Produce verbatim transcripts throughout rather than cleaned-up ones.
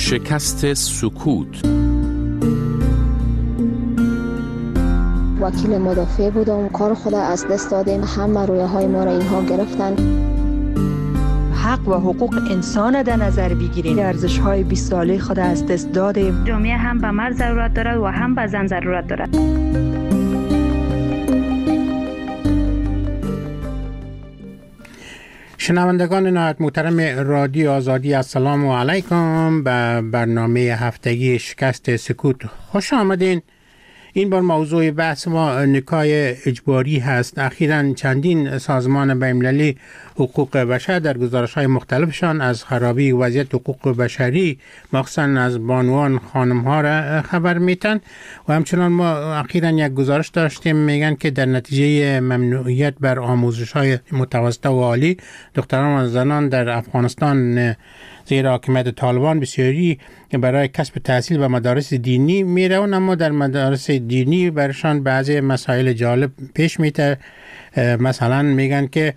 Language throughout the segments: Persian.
شکست سکوت. وکیل مدافع بودم، کار خود از دست دادیم، همه رویه های ما را اینها گرفتن. حق و حقوق انسان در نظر بگیریم، ارزش های بیست ساله خود از دست دادیم. جامعه هم به مرد ضرورت دارد و هم به زن ضرورت دارد. شنوندگان نهایت محترم رادیو آزادی، السلام علیکم. به برنامه هفتگی شکست سکوت خوش آمدین. این بار موضوع بحث ما نکاح اجباری هست. اخیراً چندین سازمان بین‌المللی حقوق بشر در گزارش‌های مختلفشان از خرابی وضعیت حقوق بشری مخصوصاً از بانوان خانم‌ها را خبر میتن و همچنان ما اخیراً یک گزارش داشتیم میگن که در نتیجه ممنوعیت بر آموزش‌های متوسطه و عالی دختران و زنان در افغانستان زیر حاکمیت طالبان بسیاری برای کسب تحصیل به مدارس دینی میرون، اما در مدارس دینی برشان بعضی مسائل جالب پیش میته. مثلا میگن که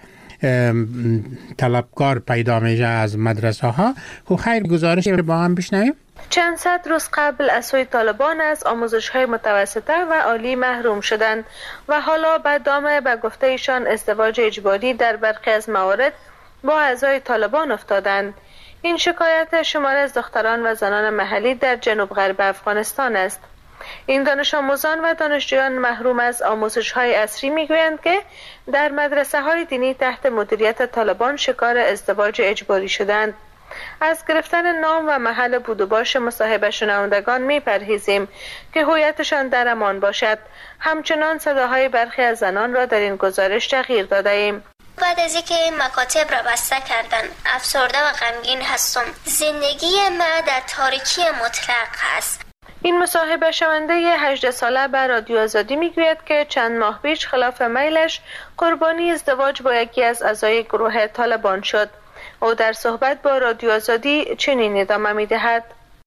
طلبکار پیدا میشه از مدرسه ها. خب خیر، گزارش با هم بشنویم. چند صد روز قبل از سوی طالبان از آموزش‌های متوسطه و عالی محروم شدند و حالا به دام به گفته ایشان ازدواج اجباری در برخی از موارد با اعضای طالبان افتادند. این شکایت شمار از دختران و زنان محلی در جنوب غرب افغانستان است. این دانش آموزان و دانشجویان محروم از آموزش‌های عصری میگویند که در مدرسه‌های دینی تحت مدیریت طالبان شکار ازدواج اجباری شدند. از گرفتن نام و محل بود و باش مصاحبه شنوندگان میپرهیزیم که هویتشان در امان باشد. همچنان صداهای برخی از زنان را در این گزارش تغییر داده ایم. بعد از اینکه مکاتب را بسته کردن، افسرده و غمگین هستم. زندگی ما در تاریکی مطلق است. این مصاحبه شونده هجده ساله به رادیو آزادی میگوید که چند ماه پیش خلاف میلش قربانی ازدواج با یکی از اعضای گروه طالبان شد. او در صحبت با رادیو آزادی چنین ادامه میدهد: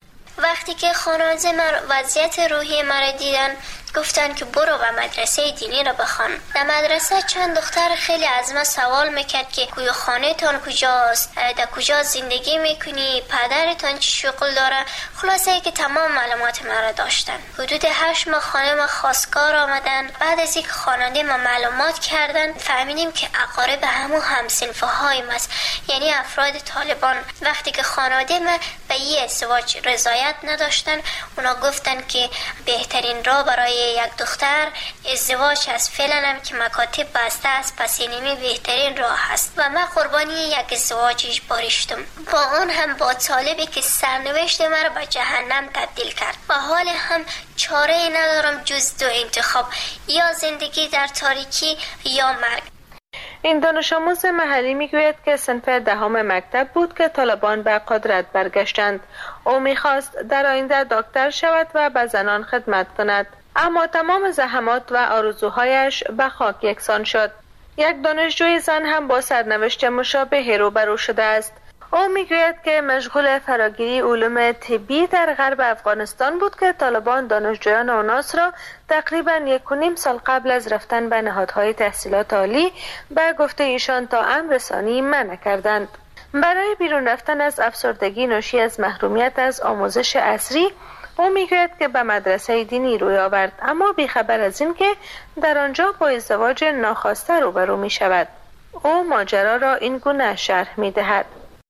وقتی که خانواده من وضعیت روحی مرا دیدن، گفتن که برو به مدرسه دینی را بخوان. در مدرسه چند دختر خیلی از من سوال میکرد که کوی خانه تان کجاست، در کجا زندگی میکنی، پدرتان چی شغل داره. خلاصه که تمام معلومات مرا داشتن. حدود هشت ماه خانه ما خواستگار آمدن. بعد از اینکه خانواده ما معلومات کردن، فهمیدیم که اقارب همو همسنفه های ماست، یعنی افراد طالبان. وقتی که خانواده ما به این ازدواج رضایت نداشتن، اونا گفتن که بهترین راه برای یک دختر ازدواج است. فعلا هم که مکاتب بسته است، پس اینمی بهترین راه است و من قربانی یک ازدواج اجباری شدم. با اون هم با طالبی که سرنوشت مرا به جهنم تبدیل کرد و حال هم چاره ای ندارم جز دو انتخاب: یا زندگی در تاریکی یا مرگ. این دانش آموز محلی میگوید که صنف دهم مکتب بود که طالبان به قدرت برگشتند. او میخواست در آینده دکتر شود و به زنان خدمت کند، اما تمام زحمات و آرزوهایش به خاک یکسان شد. یک دانشجوی زن هم با سرنوشت مشابه روبرو شده است. او میگوید که مشغول فراگیری علوم طبی در غرب افغانستان بود که طالبان دانشجویان اوناس را تقریباً یک و نیم سال قبل از رفتن به نهادهای تحصیلات عالی به گفته ایشان تا امر رسانی منع کردند. برای بیرون رفتن از افسردگی ناشی از محرومیت از آموزش عصری، او میگوید که به مدرسه دینی روی آورد، اما بیخبر از این که در آنجا با ازدواج ناخواسته روبرو می شود. او ماجرا را این گونه شرح می دهد: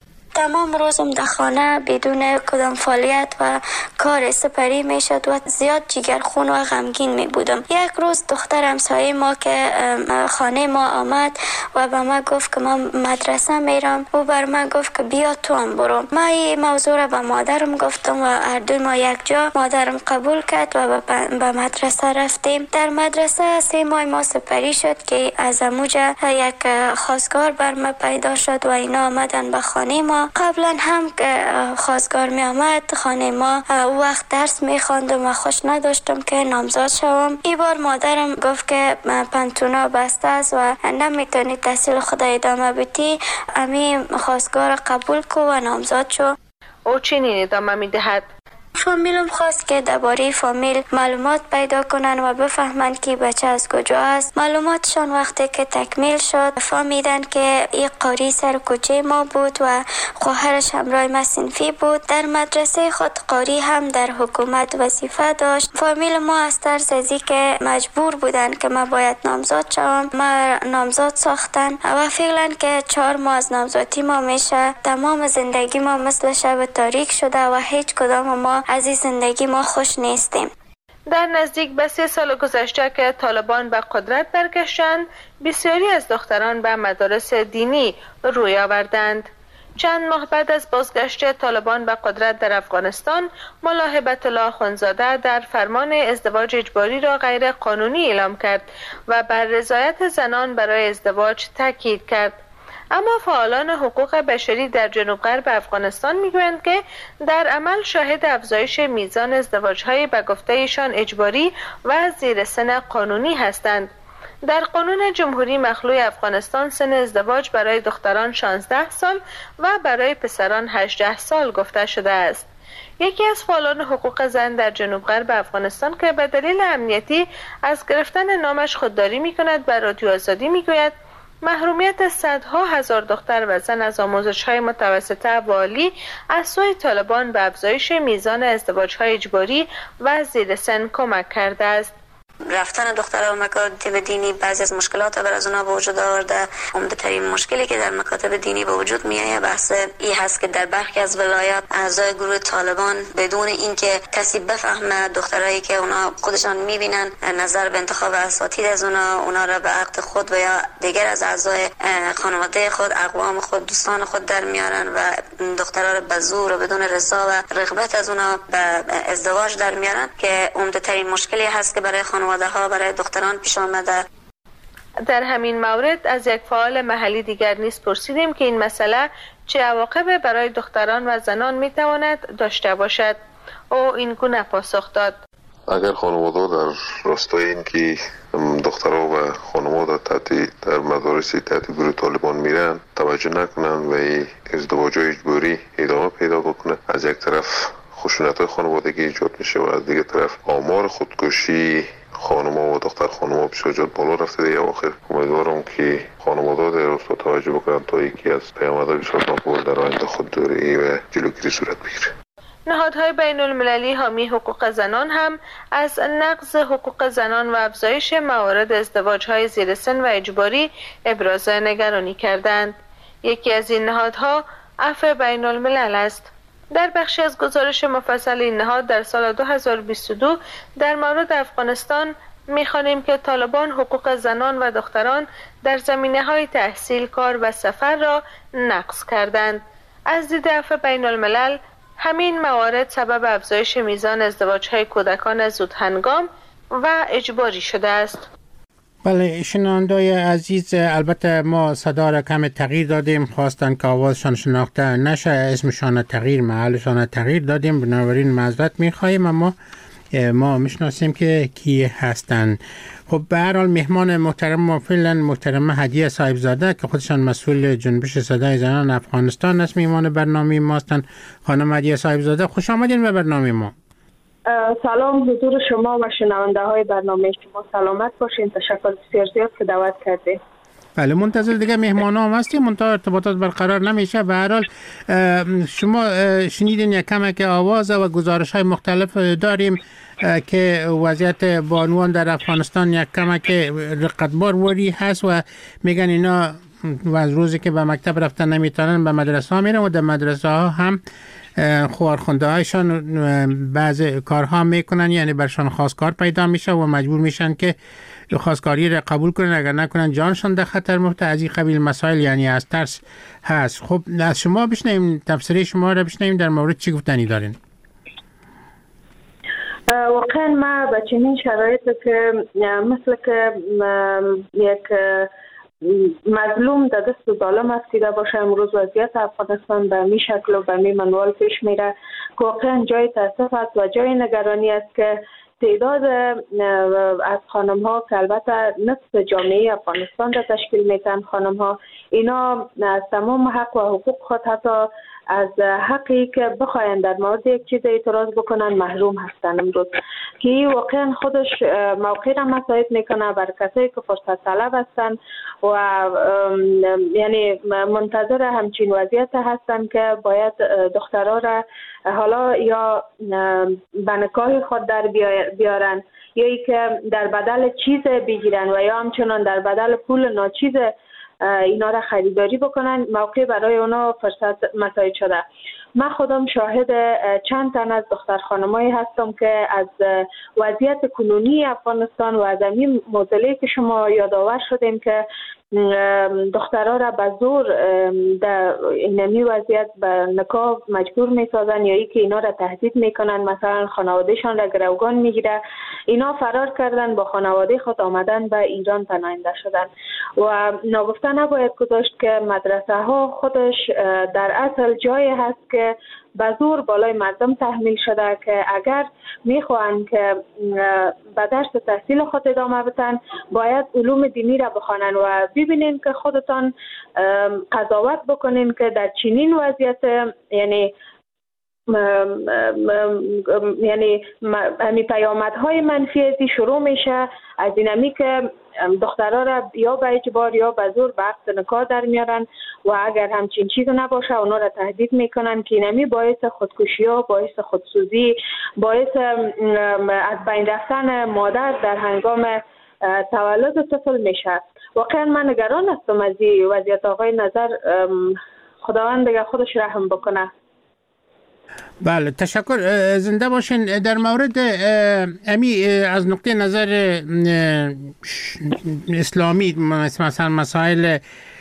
تمام روزم در خانه بدون کدام فعالیت و کار سپری می شد و زیاد جگرخون و غمگین می بودم. یک روز دختر همسایه ما که خانه ما آمد و به ما گفت که من مدرسه میرم. او بر من گفت که بیا تو هم برو. من این موضوع را به مادرم گفتم و هر دوی ما یک جا. مادرم قبول کرد و به مدرسه رفتیم. در مدرسه سه ماه ما سپری شد که از اموجه یک خواستگار بر ما پیدا شد و اینا آمدن به خانه ما. قبلا هم که خواستگار می آمد خانه ما وقت درس می خواندم و خوش نداشتم که نامزاد شوم. این بار مادرم گفت که پنتونا بسته است و نمیتونی تحصیل خود ادامه بدی، امی خواستگار قبول کو و نامزاد شو. او چنین ادامه می دهد: فامیلم خواست که درباره فامیل معلومات پیدا کنن و بفهمن که بچه از کجا است. معلوماتشان وقتی که تکمیل شد فهمیدن که این قاری سر کوچه ما بود و خواهرش همراه من صنفی بود. در مدرسه خود قاری هم در حکومت وظیفه داشت. فامیل ما از ترس از که مجبور بودن که ما باید نامزاد شوم، ما نامزاد ساختن و فعلا که چهار ماه از نامزادی ما میشه. تمام زندگی ما مثل شب تاریک شده و هیچ کدام ما از این زندگی ما خوش نیستیم. در نزدیک به سه سال گذشته که طالبان به قدرت برگشتند، بسیاری از دختران به مدارس دینی روی آوردند. چند ماه بعد از بازگشت طالبان به قدرت در افغانستان، ملا هبت الله اخوندزاده در فرمان ازدواج اجباری را غیر قانونی اعلام کرد و بر رضایت زنان برای ازدواج تاکید کرد. اما فعالان حقوق بشری در جنوب غرب افغانستان میگویند که در عمل شاهد افزایش میزان ازدواج‌های به گفته ایشان اجباری و زیر سن قانونی هستند. در قانون جمهوری مخلوع افغانستان سن ازدواج برای دختران شانزده سال و برای پسران هجده سال گفته شده است. یکی از فعالان حقوق زن در جنوب غرب افغانستان که به دلیل امنیتی از گرفتن نامش خودداری می‌کند بر رادیو آزادی میگوید محرومیت صدها هزار دختر و زن از آموزش‌های متوسطه و عالی از سوی طالبان به افزایش میزان ازدواج‌های اجباری و زیر سن کمک کرده است. رفتن دخترها به مکاتب دینی بعضی از مشکلات بر از اونها به وجود آورده. عمده‌ترین مشکلی که در مکاتب دینی به وجود میاد بحث این هست که در برخی از ولایات اعضای گروه طالبان بدون اینکه کسی بفهمه دخترایی که اونها خودشان میبینن نظر به انتخاب اساتید از اونها اونها را به عقد خود و یا دیگر از اعضای خانواده خود، اقوام خود، دوستان خود در میارن و دخترها را به زور و بدون رضا و رغبت از اونها به ازدواج در میارن که عمده‌ترین مشکلی هست که برای خانواده ها برای دختران پیش آمده. در همین مورد از یک فعال محلی دیگر نیز پرسیدیم که این مسئله چه عواقب برای دختران و زنان می تواند داشته باشد. او این گونه پاسخ داد: اگر خانواده در راستای این که دخترها و خانواده تحت در مدارس تحت گروه طالبان میرن توجه نکنن و ازدواج اجباری ادامه پیدا بکنه، از یک طرف خشونت‌های خانوادگی ایجاد میشه و از دیگه طرف آمار خودکشی خانم‌ها و دختر خانم‌ها بسیار زیاد بالا رفته. دیگه آخر امیدوارم که خانواده در راستا توجه بکنن تا یکی از پیامدهای بسیار ناگوار در آینده خودداری و جلوگیری صورت بگیره. نهادهای بین المللی حامی حقوق زنان هم از نقض حقوق زنان و افزایش موارد ازدواج‌های زیر سن و اجباری ابراز نگرانی کردند. یکی از این نهادها عفو بین الملل است. در بخشی از گزارش مفصل این نهاد در سال دو هزار و بیست و دو در مورد افغانستان می‌خوانیم که طالبان حقوق زنان و دختران در زمینه‌های تحصیل، کار و سفر را نقض کردند. از دید عفو بین الملل همین موارد سبب افزایش میزان ازدواج‌های کودکان زودهنگام و اجباری شده است. بله شنوندای عزیز، البته ما صدا را کم تغییر دادیم، خواستن که آوازشان شناخته نشه، اسمشان تغییر، محلشان تغییر دادیم، بنابراین معذرت میخواییم، اما ما میشناسیم که کی هستن. خب به هر حال مهمان محترم ما فعلا محترمه هدیه صاحبزاده که خودشان مسئول جنبش صدای زنان افغانستان است، مهمان برنامه ما هستند. خانم هدیه صاحبزاده خوش آمدین به برنامه ما. سلام حضور شما و شنونده های برنامه شما، سلامت باشین. تشکر بسیار زیاد که دعوت کردید. بله منتظر دیگه مهمان هم هستیم، منتها ارتباطات برقرار نمیشه. به هر حال شما شنیدین یک کمک آواز و گزارش های مختلف داریم که وضعیت بانوان در افغانستان یک کمک رقتبار وری هست و میگن اینا و از روزی که به مکتب رفتن نمیتونن به مدرسه ها میرن و در مدرسه ها هم خواهرخونده هایشان بعض کارها میکنن، یعنی برشان خواستگار پیدا میشه و مجبور میشن که خواستگاری را قبول کنن، اگر نکنن جانشان در خطر میفته. از این قبیل مسائل یعنی از ترس هست. خب از شما بشنیم، تفسیر شما را بشنیم در مورد چی گفتنی دارین؟ واقعا ما به چنین شرایط که مثل که یک مظلوم در دست ظالم افتیده باشه، امروز وضعیت افغانستان به می شکل و به می منوال پیش میره که واقعا جای تاسف است و جای نگرانی است که تعداد از خانم ها که البته نصف جامعه افغانستان را تشکیل میتن، خانم ها اینا از تمام حق و حقوق خود حتی از حقی که بخواین در مورد یک چیز اعتراض بکنن محروم هستن امروز، که واقعا خودش موقع را مساعد میکنه بر کسایی که فرصت طلب هستن و یعنی منتظر همچین وضعیت هستن که باید دخترها را حالا یا به نکاح خود در بیارن یا ای که در بدل چیز بگیرن و یا همچنان در بدل پول ناچیز اینا را خریداری بکنن، موقع برای اونا فرصت مساعد شده. من خودم شاهد چند تن از دختر خانمایی هستم که از وضعیت کنونی افغانستان و از این معضلی که شما یادآور شدیم که دخترها را به زور در اینمی وضعیت به نکاح مجبور میسازن یا ای که اینا را تهدید میکنن، مثلا خانوادهشان را گروگان میگیره، اینا فرار کردن با خانواده خود آمدن به ایران پناهنده شدن. و ناگفته نباید گذاشت که مدرسه ها خودش در اصل جایی هست که به زور بالای مردم تحمیل شده که اگر میخواهند که به درس تحصیل خود ادامه بدن باید علوم دینی را بخوانند و ببینین که خودتان قضاوت بکنین که در چنین وضعیت یعنی م م م یعنی همی پیامدهای منفی ازی شروع میشه از اینمی که دخترها را یا به اجبار یا به زور به عقد نکاح در میارن و اگر همچین چیز نباشه اونا را تهدید میکنن که اینمی باعث خودکشی ها، باعث خودسوزی، باعث از بین رفتن مادر در هنگام تولد طفل میشه. واقعا من نگران هستم از این وضعیت. آقای نظر خداوند دیگه خودش رحم بکنه. بله تشکر، زنده باشین. در مورد امی از نقطه نظر اسلامی مثلا مسائل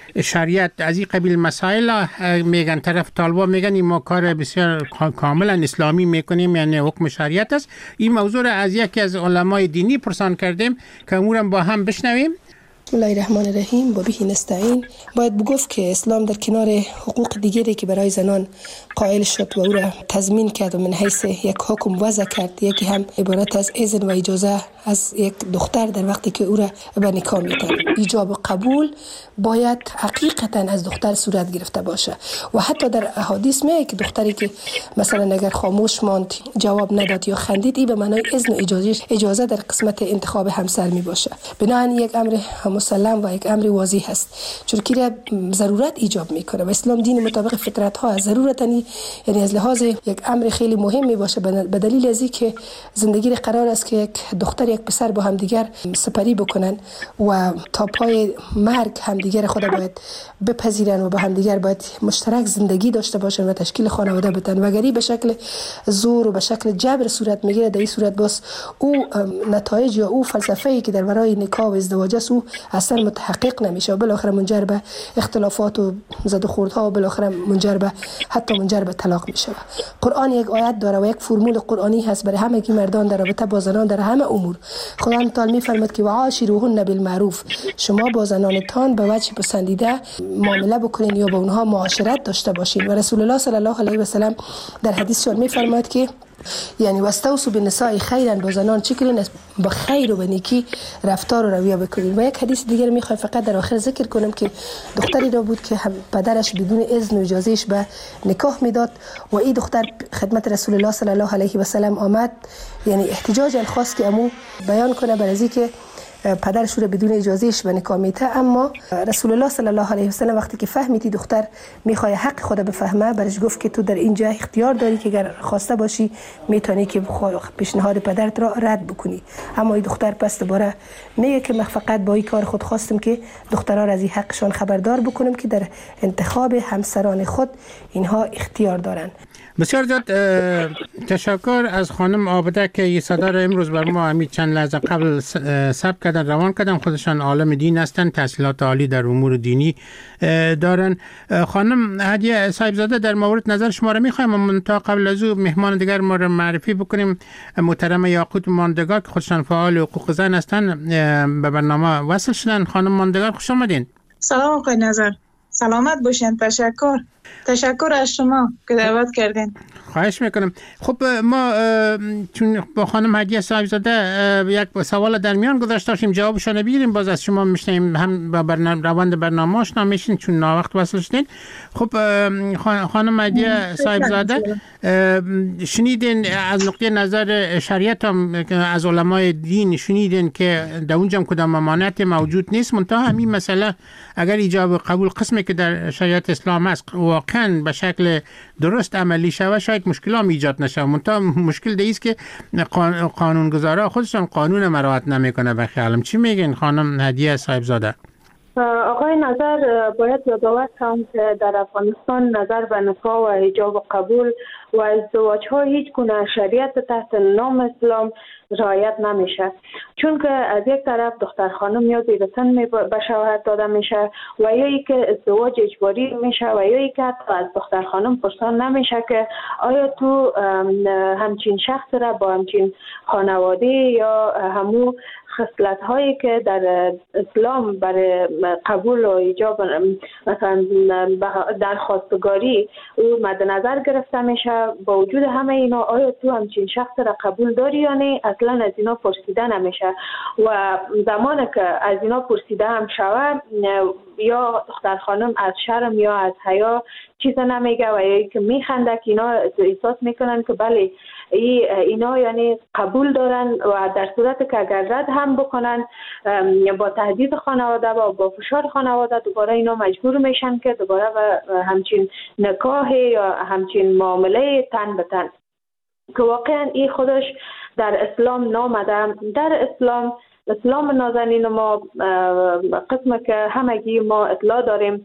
شریعت از این قبیل مسائل میگن، طرف طالبا میگن این ما کار بسیار کاملا اسلامی میکنیم یعنی حکم شریعت است. این موضوع را از یکی از علمای دینی پرسان کردیم که امورم با هم بشنویم. بسم الله الرحمن الرحیم. با به نستعین. باید بگفت که اسلام در کنار حقوق دیگری که برای زنان قائل شد و او را تضمین کرد و من حیث یک حکم وضع کرد، یکی هم عبارت از اذن و اجازه از یک دختر در وقتی که او را به نکاح می‌دهد. ایجاب و قبول باید حقیقتا از دختر صورت گرفته باشه و حتی در احادیث میگه که دختری که مثلا اگر خاموش ماند، جواب نداد یا خندید، این به معنای اذن و اجازه اجازه در قسمت انتخاب همسر می باشه. بنابراین یک امر مسلم و یک امر واضح هست، چون که ضرورت ایجاب میکنه و اسلام دین مطابق فطرت ها از ضرورت یعنی از لحاظ یک امر خیلی مهم می باشه، به دلیل از اینکه زندگی قرار است که یک دختر یک پسر با همدیگر سپری بکنن و تا پای مرگ همدیگر خود باید بپذیرن و با همدیگر باید مشترک زندگی داشته باشن و تشکیل خانواده بدن. و اگری به شکل زور و به شکل جبر صورت میگیره، در این صورت باز او نتایج یا او فلسفه‌ای که در برای نکاح و ازدواج است او اصلا متحقق نمیشه و بالاخره منجر به اختلافات و زد و خوردها و بالاخره منجر به حتی منجر به طلاق میشه. قرآن یک آیت داره و یک فرمول قرآنی هست برای همه کی مردان در رابطه با زنان در همه امور. خداوند تعالی میفرماید که وعاشروهن بالمعروف، شما با زنانتان به وجه پسندیده معامله بکنین یا با اونها معاشرت داشته باشین. و رسول الله صلی الله علیه و سلم در حدیثشون میفرماید که یعنی واستوصوا بالنساء خیرا، با زنان چی کنین؟ با خیر و با نیکی رفتار و رویه بکنین. و یک حدیث دیگر میخوام فقط در آخر ذکر کنم که دختری را بود که پدرش بدون اذن و اجازهش به نکاح میداد و این دختر خدمت رسول الله صلی الله علیه و سلم آمد، یعنی احتجاجا خواست که امو بیان کنه برای اینکه پدرش رو بدون اجازهش به نکاح میته. اما رسول الله صلی الله علیه و سلم وقتی که فهمیدی دختر میخواد حق خود بفهمه، برش گفت که تو در اینجا اختیار داری که اگر خواسته باشی میتونی که پیشنهاد پدرت را رد بکنی. اما این دختر پس دوباره میگه که من فقط با این کار خود خواستم که دخترها را از این حقشان خبردار بکنم که در انتخاب همسران خود اینها اختیار دارن. بسیار زیاد تشکر از خانم عابده که یه صدا را امروز بر ما همین چند لحظه قبل ثبت کردن روان کردن. خودشان عالم دین هستن، تحصیلات عالی در امور دینی دارن. خانم هدیه صاحبزاده در مورد نظر شما را میخوایم من تا قبل از او مهمان دیگر ما را معرفی بکنیم. محترم یاقوت ماندگار که خودشان فعال حقوق زن هستن به برنامه وصل شدن. خانم ماندگار خوش آمدین. سلام آقای نظر. سلامت باشین. تشکر تشکر از شما که دعوت کردین. خواهش میکنم. خب ما چون با خانم هدیه صاحبزاده یک سوال در میان گذاشته داشتیم، جوابشون بگیریم، باز از شما میشنیم هم با برنامه روند برنامه آشنا میشین چون ناوقت وصل شدین. خب خانم هدیه صاحبزاده شنیدین از نقطه نظر شریعت هم از علمای دین شنیدین که در اونجا هم کدام ممانعت موجود نیست، منتها همین مسئله اگر ایجاب قبول قسمی که در شریعت اسلام است واقعا به شکل درست عملی شود شاید مشکل هم ایجاد نشه. منتها مشکل دیگه است که قانونگذارا خودشون قانون مراعات نمیکنه. به خیالم چی میگین خانم هدیه صاحبزاده؟ آقای نظر باید یادآور کنم که در افغانستان نظر به نکاح و حجاب و قبول و ازدواج ها هیچ گونه شریعت تحت نام اسلام رعایت نمیشه، چون که از یک طرف دختر خانم یا زیر سن به شوهر داده میشه و یا ای که ازدواج اجباری میشه و یا ای که حتی از دختر خانم پرسان نمیشه که آیا تو همچین شخص را با همچین خانواده یا همو خصلت هایی که در اسلام برای قبول و ایجاب مثلا درخواستگاری او مد نظر گرفته میشه، با وجود همه اینا آیا تو همچین شخص را قبول داری یا نه اصلا از اینا پرسیده نمیشه و زمانی که از اینا پرسیده هم شود یا دختر خانم از شرم یا از حیا چیز نمیگه و یا که میخنده که اینا احساس میکنن که بله اینا یعنی قبول دارن و در صورت که اگر رد هم بکنن با تهدید خانواده و با فشار خانواده دوباره اینا مجبور میشن که دوباره و همچین نکاح یا همچین معامله تن به تن که واقعا این خودش در اسلام نامده. در اسلام اسلام نازنین ما قسم که همگی ما اطلاع داریم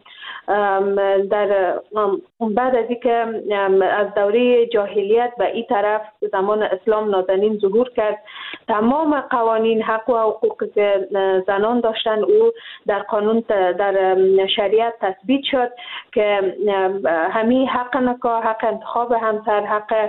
در بعد از اینکه از دوره جاهلیت به این طرف زمان اسلام نازنین ظهور کرد، تمام قوانین حق و حقوق که زنان داشتن او در قانون در شریعت تثبیت شد که همین حق نکاح، حق انتخاب همسر، حق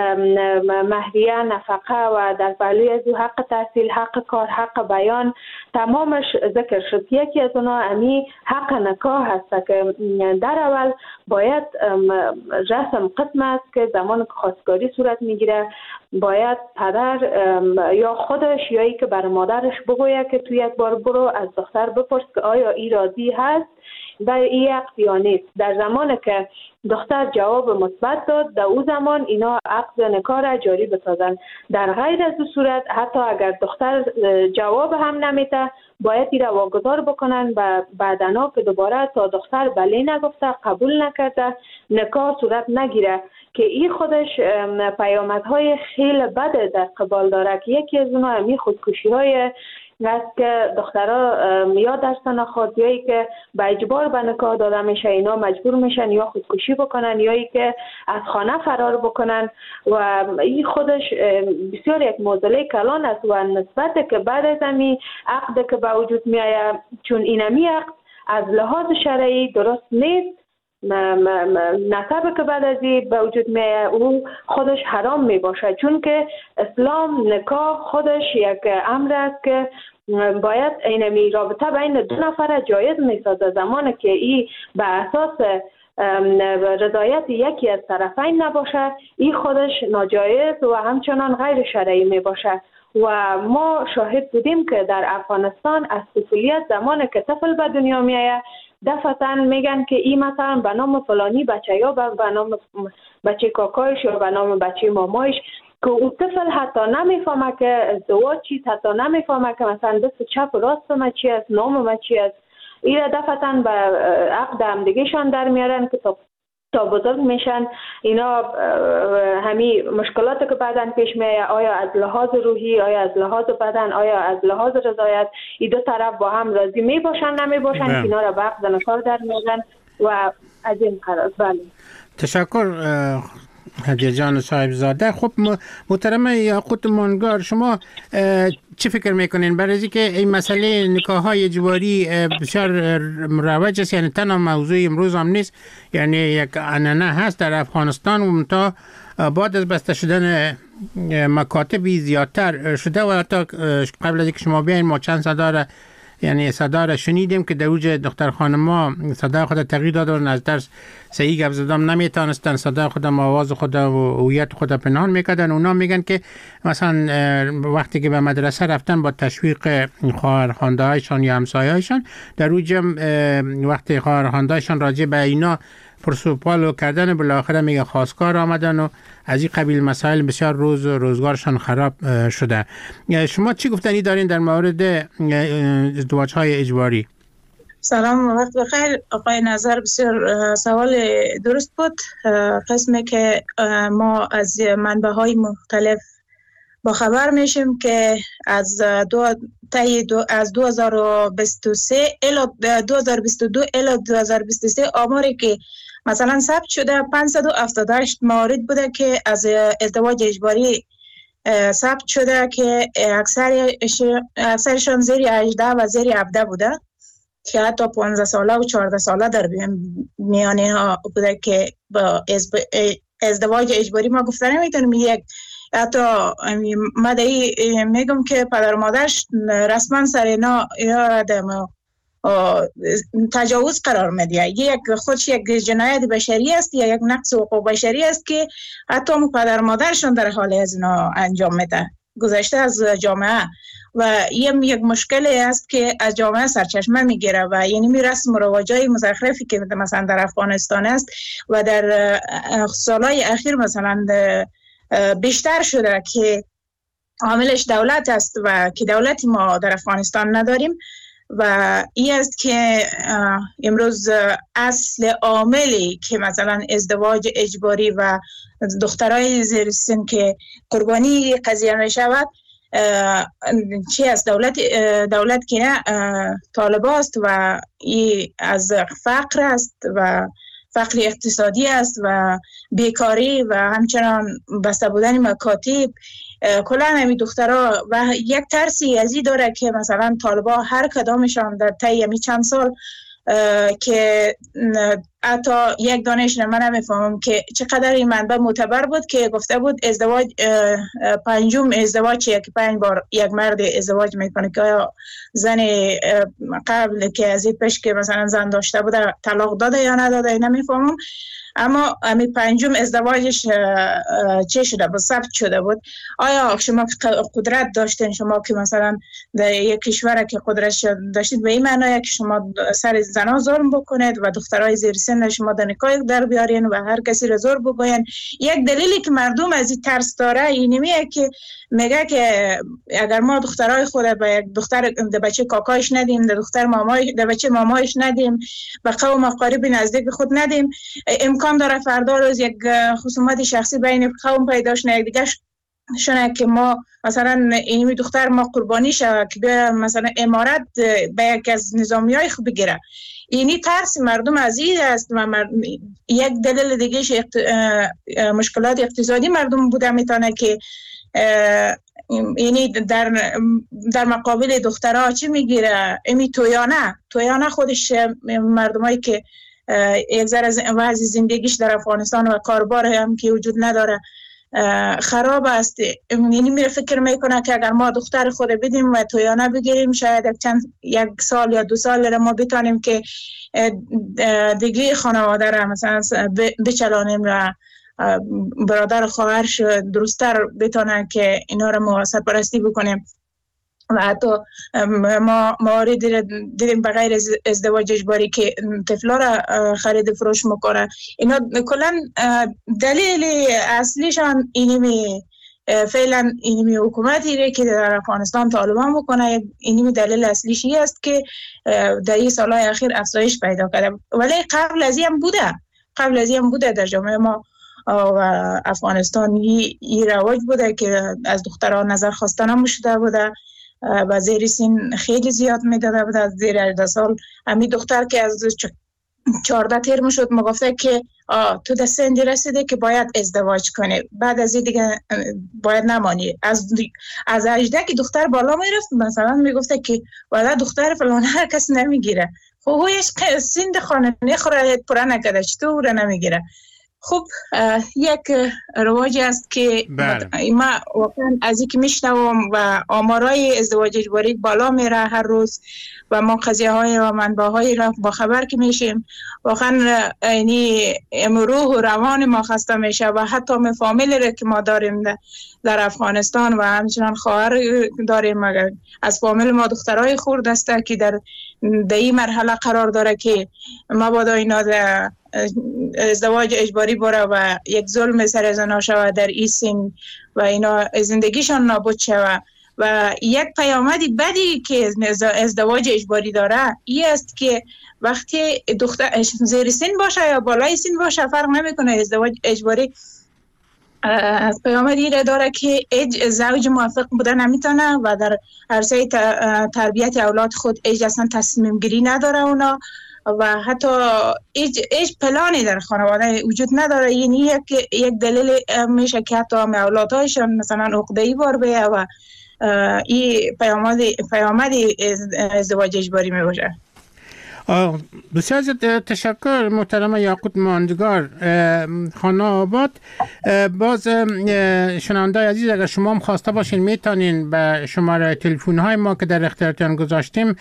مهریه، نفقه و در پهلوی از او حق تحصیل، حق کار، حق بیان تمامش ذکر شد. یکی از اونا امی حق نکاح هست که در اول باید رسم قسم است که زمان که خواستگاری صورت میگیره باید پدر یا خودش یا ای که بر مادرش بگوید که تو یک بار برو از دختر بپرس که آیا ای راضی هست و این عقد یا نیست. در زمانی که دختر جواب مثبت داد در او زمان اینا عقد نکاح را جاری بسازن. در غیر از صورت حتی اگر دختر جواب هم نمیده باید این را واگذار بکنن و بعدنا که دوباره تا دختر بله نگفته قبول نکرده نکاح صورت نگیره که این خودش پیامدهای خیلی بده در قبال داره که یکی از اونها همی خودکشی های است که دخترها یا در سن خودیایی که به اجبار به نکاح داده میشه اینا مجبور میشن یا خودکشی بکنن یا ای که از خانه فرار بکنن و این خودش بسیار یک معضله کلان است و نسبت که بعد از همین عقد که به وجود میآید چون اینمی عقد از لحاظ شرعی درست نیست نسبه که بعد از این به وجود میآید او خودش حرام می باشه چون که اسلام نکاح خودش یک امر است که باید اینمی رابطه بین دو نفر جایز می سازه. زمانی که این به اساس رضایت یکی از طرفین نباشه این خودش ناجایز و همچنان غیر شرعی می باشه و ما شاهد بودیم که در افغانستان از طفولیت زمانی که طفل به دنیا میآید دفعتاً میگن که این مثلا به نام فلانی بچه یا به نام بچه کاکایش یا به نام بچه مامایش که اون طفل حتی نمیفهمه که ازدواج چیست، حتی نمیفهمه که مثلا دست چپ راست ما چی است، نام ما چی است. این دفعتاً به عقد هم دیگه شان در میارن که تا تا بزرگ میشن اینا همین مشکلاتی که بعدن پیش میاد آیا از لحاظ روحی، آیا از لحاظ بدن، آیا از لحاظ رضایت این دو طرف با هم راضی می باشن نمی باشن که اینا را به عقد نکاح در میارن و از این قرار. بله تشکر هدیه جان صاحبزاده. خب محترم یاقوت مانگار شما چی فکر میکنین برای اینکه این مسئله نکاح های اجباری بسیار مروج است، یعنی تنها موضوع امروز هم نیست، یعنی یک عنعنه هست در افغانستان و تا بعد از بسته شدن مکاتبی زیادتر شده و حتی قبل از اینکه شما بیاین ما چند صدا را یعنی صدا را شنیدیم که در اوج دختر خانما صدا خود تغییر دادن، از درس صحیح گپ زدن نمیتونستن، صدا خود آواز خود و هویت خود پنهان میکردن. اونا میگن که مثلا وقتی که به مدرسه رفتن با تشویق خواهرخوانده‌هایشان یا همسایه‌هایشان، در اوج وقتی خواهرخوانده‌هایشان راجع به اینا پرسوپالو کردن، بالاخره میگه خواستگار آمدن و از این قبیل مسائل بسیار روز روزگارشان خراب شده. شما چی گفتنی دارین در مورد ازدواج های اجباری؟ سلام، وقت بخیر آقای نظر. بسیار سوال درست بود. قسمی که ما از منبع های مختلف با خبر میشیم که از دو تای دو از دو هزار و بیست و سه الی دو هزار و بیست و دو الی دو هزار و بیست و سه آماری که مثلا ثبت شده پانصد و هفتاد و هشت موارد بوده که از ازدواج اجباری ثبت شده که اکثر اکثرشان زیر هجده و زیر هفده بوده که حتی پانزده ساله و چهارده ساله در میان ها بوده که با ازدواج اجباری ما گفتن نمیتونیم یک حتی مدعی میگم که پدر و مادرش رسما سر اینا تجاوز قرار میده. یک خودش یک جنایت بشری است یا یک نقض حقوق بشری است که حتی پدر و مادرشون در حال از اینا انجام میده، گذشته از جامعه. و یک یک مشکلی است که از جامعه سرچشمه میگیره و یعنی می رسم و رواجای مزخرفی که مثلا در افغانستان است و در سالهای اخیر مثلا بیشتر شده که عاملش دولت است و که دولتی ما در افغانستان نداریم و این است که امروز اصل عاملی که مثلا ازدواج اجباری و دخترای زیر سن که قربانی قضیه می شود چی است؟ دولت دولت که نه طالباست و این از فقر است و فقر اقتصادی است و بیکاری و همچنان بسته بودن مکاتب. کلا همین دخترها و یک ترسی ازی داره که مثلا طالبا هر کدامشان در طی همین چند سال که حتی یک دانش من نمیفهمم که چقدر این منبع معتبر بود که گفته بود ازدواج پنجم ازدواجیه که پنج بار یک مرد ازدواج میکنه که آیا زن قبل که از این پیش که مثلا زن داشته بوده طلاق داده یا نداده نمیفهمم، اما همین پنجم ازدواجش چه شده بود؟ ثبت شده بود. آیا شما قدرت داشتین، شما که مثلا در یک کشور که قدرت داشتید به این معنی که شما سر زنا ظلم بکنید و دخترای زیر سن شما در نکاح در بیارین و هر کسی را زور بگوین؟ یک دلیلی که مردم از این ترس داره اینمیه که میگه که اگر ما دخترای خود به یک دختر د بچه کاکایش ندیم، د دختر مامای د بچه مامایش ندیم، به قوم اقارب نزدیک خود ندیم، امکان داره فردا روز یک خصومت شخصی بین قوم پیدا شه یک دیگه شونه که ما مثلا اینمی دختر ما قربانی شه که به مثلا امارت به یک از نظامیای خود بگیره. اینی ترس مردم از این است و مرد... یک دلیل دیگه اقت... مشکلات اقتصادی مردم بوده میتونه که یعنی در در مقابل دخترها چی میگیره؟ امی تویانه تویانه خودش مردمایی که یک ذره از وضع زندگیش در افغانستان و کاربار هم که وجود نداره خراب است، یعنی میره فکر میکنه که اگر ما دختر خود بدیم و تویانه بگیریم شاید یک چند یک سال یا دو سال را ما بتانیم که دیگه خانواده را مثلا بچلانیم و برادر خواهرش درستر بتانن که اینا را ما سرپرستی بکنیم. و حتی ما موارد دیدیم به غیر ازدواج اجباری که طفلا را خرید فروش میکنه. اینا کلا دلیل اصلیشان اینمی فعلا اینمی حکومتی که در افغانستان طالبان میکنه، اینمی دلیل اصلیش است که در این سالهای اخیر افزایش پیدا کرده. ولی قبل از این بوده قبل از این بوده در جامعه ما و افغانستان این رواج بوده که از دختران نظر خواستن هم شده بوده و زیر سن خیلی زیاد میداده بود. از زیر هجده سال همین دختر که از چهارده ترم شد مگفته که تو در سنی رسیده که باید ازدواج کنی، بعد از این دیگه باید نمانی. از از هجده که دختر بالا میرفت مثلا میگفته که والا دختر فلان هر کس نمیگیره. خب هویش سند خانه نخوره پورا نکده چطور نمیگیره. خب یک رواجی است که بله. ما واقعا از اینکه میشنوم و آمارای ازدواج اجباری بالا میره هر روز و ما قضیه های و منبع های را با خبر که میشیم، واقعا یعنی روح و روان ما خسته میشه و حتی می فامیلی را که ما داریم در افغانستان و همچنان خواهر داریم، مگر از فامیل ما دخترای خورد است که در این مرحله قرار داره که مبادا اینا ازدواج اجباری بره و یک ظلم سر زنا شود در این سن و اینا زندگیشان نابود شود. و یک پیامدی بدی که ازدواج اجباری داره این است که وقتی دختر زیر سن باشه یا بالای سن باشه فرق نمیکنه، ازدواج اجباری از پیامدی را داره که زوج موافق بوده نمیتونه و در عرصه تربیت اولاد خود ایج اصلا تصمیم گیری نداره اونا و حتی ایج, ایج پلانی در خانواده وجود نداره. یعنی یک, یک دلیل میشه که حتی اولادهایشان مثلا عقده‌ای بار بیه و این پیامدی پیامدی ازدواج اجباری می باشه. بسیار زیاد تشکر محترم یاقوت ماندگار خانه آباد. باز شنونده عزیز اگر شما هم خواسته باشین میتونین به شماره تلفن های ما که در اختیارتان گذاشتیم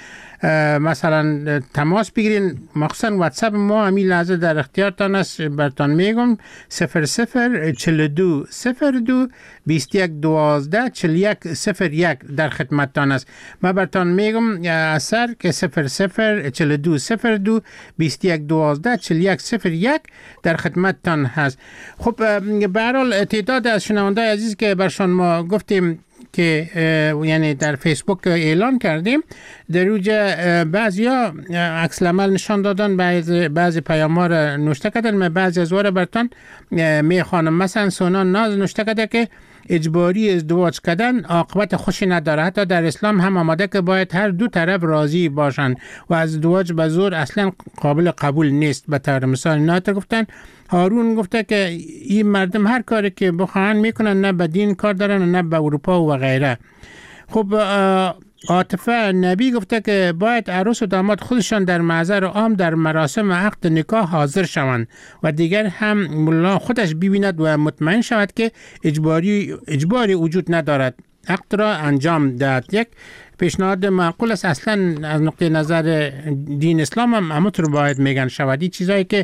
مثلا تماس بگیرین، مخصوصا واتساپ ما همین لحظه در اختیارتان است. برتان میگم صفر صفر چهل و دو صفر دو بیست و یک دوازده چهل و یک صفر یک در خدمتتان است. من برتان میگم اثر که صفر صفر چهل و دو صفر دو بیست و یک دوازده چهل و یک صفر یک در خدمتتان هست. خب به هر حال تعداد از شنونده عزیز که برشان ما گفتیم که یعنی در فیسبوک اعلان کردیم، در اوجه بعضیا عکس العمل نشان دادن، بعضی بعضی پیام‌ها را نوشته کردن. من بعضی از واره براتون میخوانم. مثلا سونا ناز نوشته کرده که اجباری ازدواج کردن عاقبت خوشی نداره. حتی در اسلام هم آمده که باید هر دو طرف راضی باشند و ازدواج به زور اصلا قابل قبول نیست. به طور مثال ناتر گفتن هارون گفته که این مردم هر کاری که بخواهن میکنن، نه به دین کار دارن نه به اروپا و غیره. خب عاطفه نبی گفته که باید عروس و داماد خودشان در محضر عام در مراسم عقد نکاح حاضر شوند و دیگر هم ملا خودش ببیند و مطمئن شود که اجباری اجباری وجود ندارد، عقد را انجام دهد. یک پیشنهاد معقول است. اصلا از نقطه نظر دین اسلام هم همونطور باید میگن شود. این چیزایی که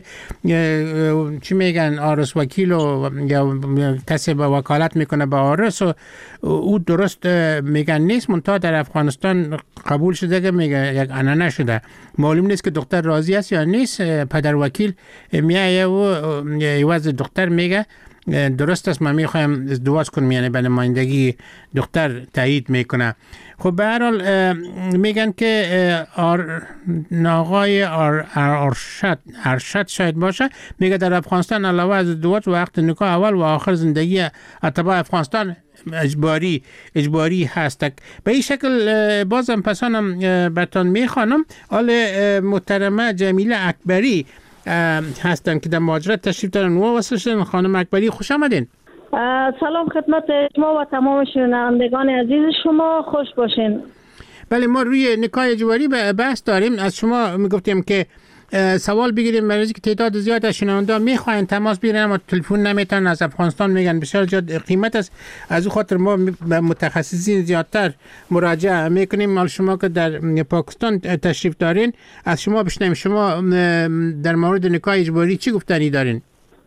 چی میگن عارس وکیل و یا کسی به وکالت میکنه به عارس و او درست میگن نیست، منتها در افغانستان قبول شده که میگه یک عنعنه شده. معلوم نیست که دختر راضی است یا نیست. پدر وکیل میایه و عوض دختر میگه درست است من میخوایم ازدواج کنم، یعنی به نمایندگی دختر تایید میکنه. خب به هر حال میگن که آر ناقای آر ارشد ارشد شاید باشه، میگه در افغانستان علاوه از ازدواج وقت نکاح اول و آخر زندگی اتباع افغانستان اجباری اجباری هست. به این شکل بازم پسانم براتون میخوانم. حال محترمه جمیله اکبری هستن که در مهاجرت تشریف دارن و واسه خانم اکبری خوش آمدین. سلام خدمت شما و تمام شنوندگان عزیز شما، خوش باشین. بله ما روی نکاح اجباری بحث داریم. از شما میگفتیم که سوال بگیریم برای که تعداد زیاد از شنونده میخواین تماس بگیرن اما تلفن نمیتونن، از افغانستان میگن بسیار زیاد قیمت است. از اون خاطر ما متخصصین زیادتر مراجعه میکنیم. مال شما که در پاکستان تشریف دارین از شما بشنویم. شما در مورد نکاح اجباری چی گفتنی دارین؟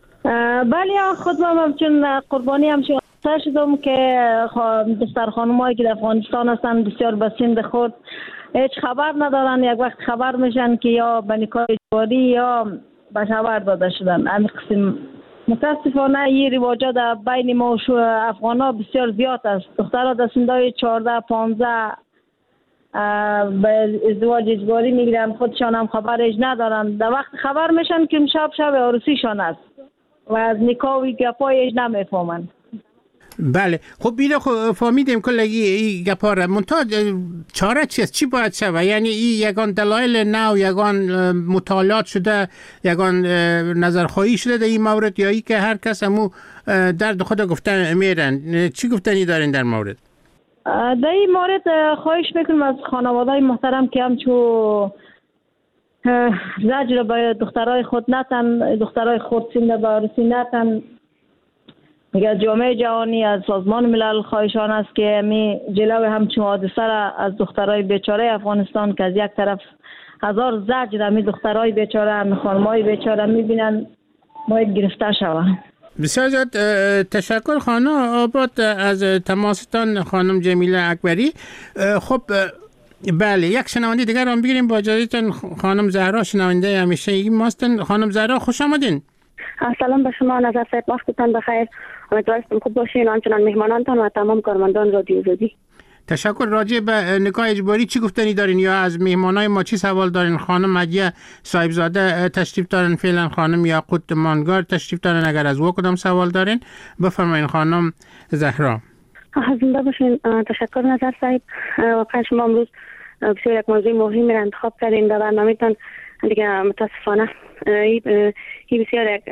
بله خود من همچون قربانی همچون شدم که دختر خانمایی که در افغانستان هستن بسیار به سن خود هیچ خبر ندارن، یک وقت خبر میشن که یا به نکاح اجباری یا به خبر داده شدن. همین قسم متاسفانه این رواجات در بین ما و افغانا بسیار زیاد است. دخترها در سنهای چهارده پانزده به ازدواج اجباری میگیرن، خودشان هم خبرش ندارن. در وقت خبر میشن که شب شب عروسیشان است و از نکاح و گپایش نمیفهمن. بله خب بیره خب فهمیدیم کلگی این گپا را، منتها چاره چیست؟ چی باید شود؟ یعنی این یگان دلایل نو، یگان مطالعات شده، یگان نظرخواهی شده در این مورد، یا ای که هر کس همو درد خود گفتن میرن؟ چی گفتنی دارین در مورد؟ در این مورد خواهش میکنم از خانواده‌های محترم که همچو زجر به دخترای خود نتن، دخترای خود سینه بارسی نتن. میگه جامعه جهانی از سازمان ملل خواهشان است که می جلو همچون حادثه را از دخترای بیچاره افغانستان که از یک طرف هزار زجر می دخترای بیچاره می خانمای بیچاره میبینن باید گرفته شوند. بسیار زیاد تشکر خانم آباد از تماستان خانم جمیله اکبری. خب بله، یک شنونده دیگر هم بگیریم با اجازهتون. خانم زهرا شنونده همیشه ای ماستن. خانم زهرا خوش آمدین. سلام به شما نظر صاحب، وقتتان بخیر. امیدوارم خوب باشین، آنچنان مهمانانتان و تمام کارمندان رادیو زودی. تشکر. راجع به نکاح اجباری چی گفتنی دارین یا از مهمانای ما چی سوال دارین؟ خانم مدیه صاحبزاده تشریف دارن فعلا، خانم یاقوت مانگار تشریف دارن. اگر از او کدام سوال دارین بفرمایین خانم زهرا. زنده باشین. تشکر نظر صاحب. واقعا شما امروز بسیار یک موضوع مهمی را انتخاب کردین در برنامه‌تان. دیگه متاسفانه این بسیار یک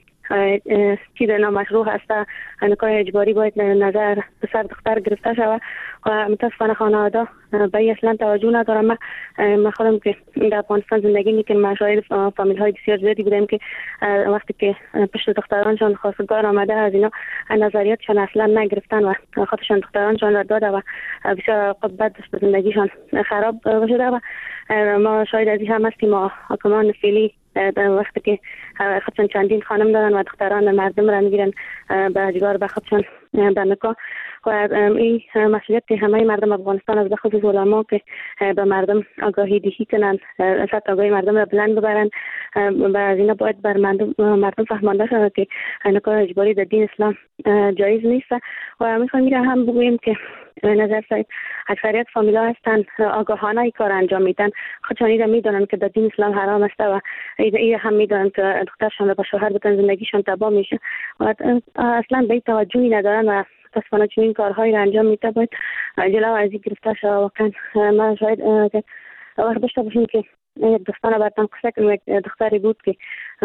چیز نامشروع هست. نکاح اجباری باید نظر پسر دختر گرفته شود و متاسفانه خانواده به این اصلا توجه ندارم. من من خودم که در افغانستان زندگی میکنم، من شاهد فامیل های بسیار زیادی بودم که وقتی که پشت دخترانشان خواستگار آمده از اینا نظریاتشان اصلا نگرفتن و خودشان دخترانشان را داده و بسیار بعد به زندگیشان خراب شده و ما شاید از این هم هستیم. ما حکمان فعلی در وقتی که خودشان چندین خانم دارن و دختران مردم را میگیرن به اجبار به خودشان در نکاح و این مسئولیت همه مردم افغانستان از بخصوص علما که به مردم آگاهی دهی کنن، سطح آگاهی مردم را بلند ببرن و از اینا باید بر مردم, مردم فهمانده شود که نکاح اجباری در دین اسلام جایز نیست. و میخوایم میگم هم بگوییم که نظر صاحب اکثریت فامیلا هستن آگاهانه ای کار انجام میدن، خودشان ایده میدونن که در دین اسلام حرام است و ایده هم میدونن که دخترشان را با شوهر بتن زندگیشان تباه میشه و اصلا به این توجهی ندارن و متاسفانه چنین کارهایی را انجام میده. باید جلو از این گرفته شود. واقعا ما شاید وقت داشته باشیم که یک دوستانه براتون قصه کنم. یک دختری بود که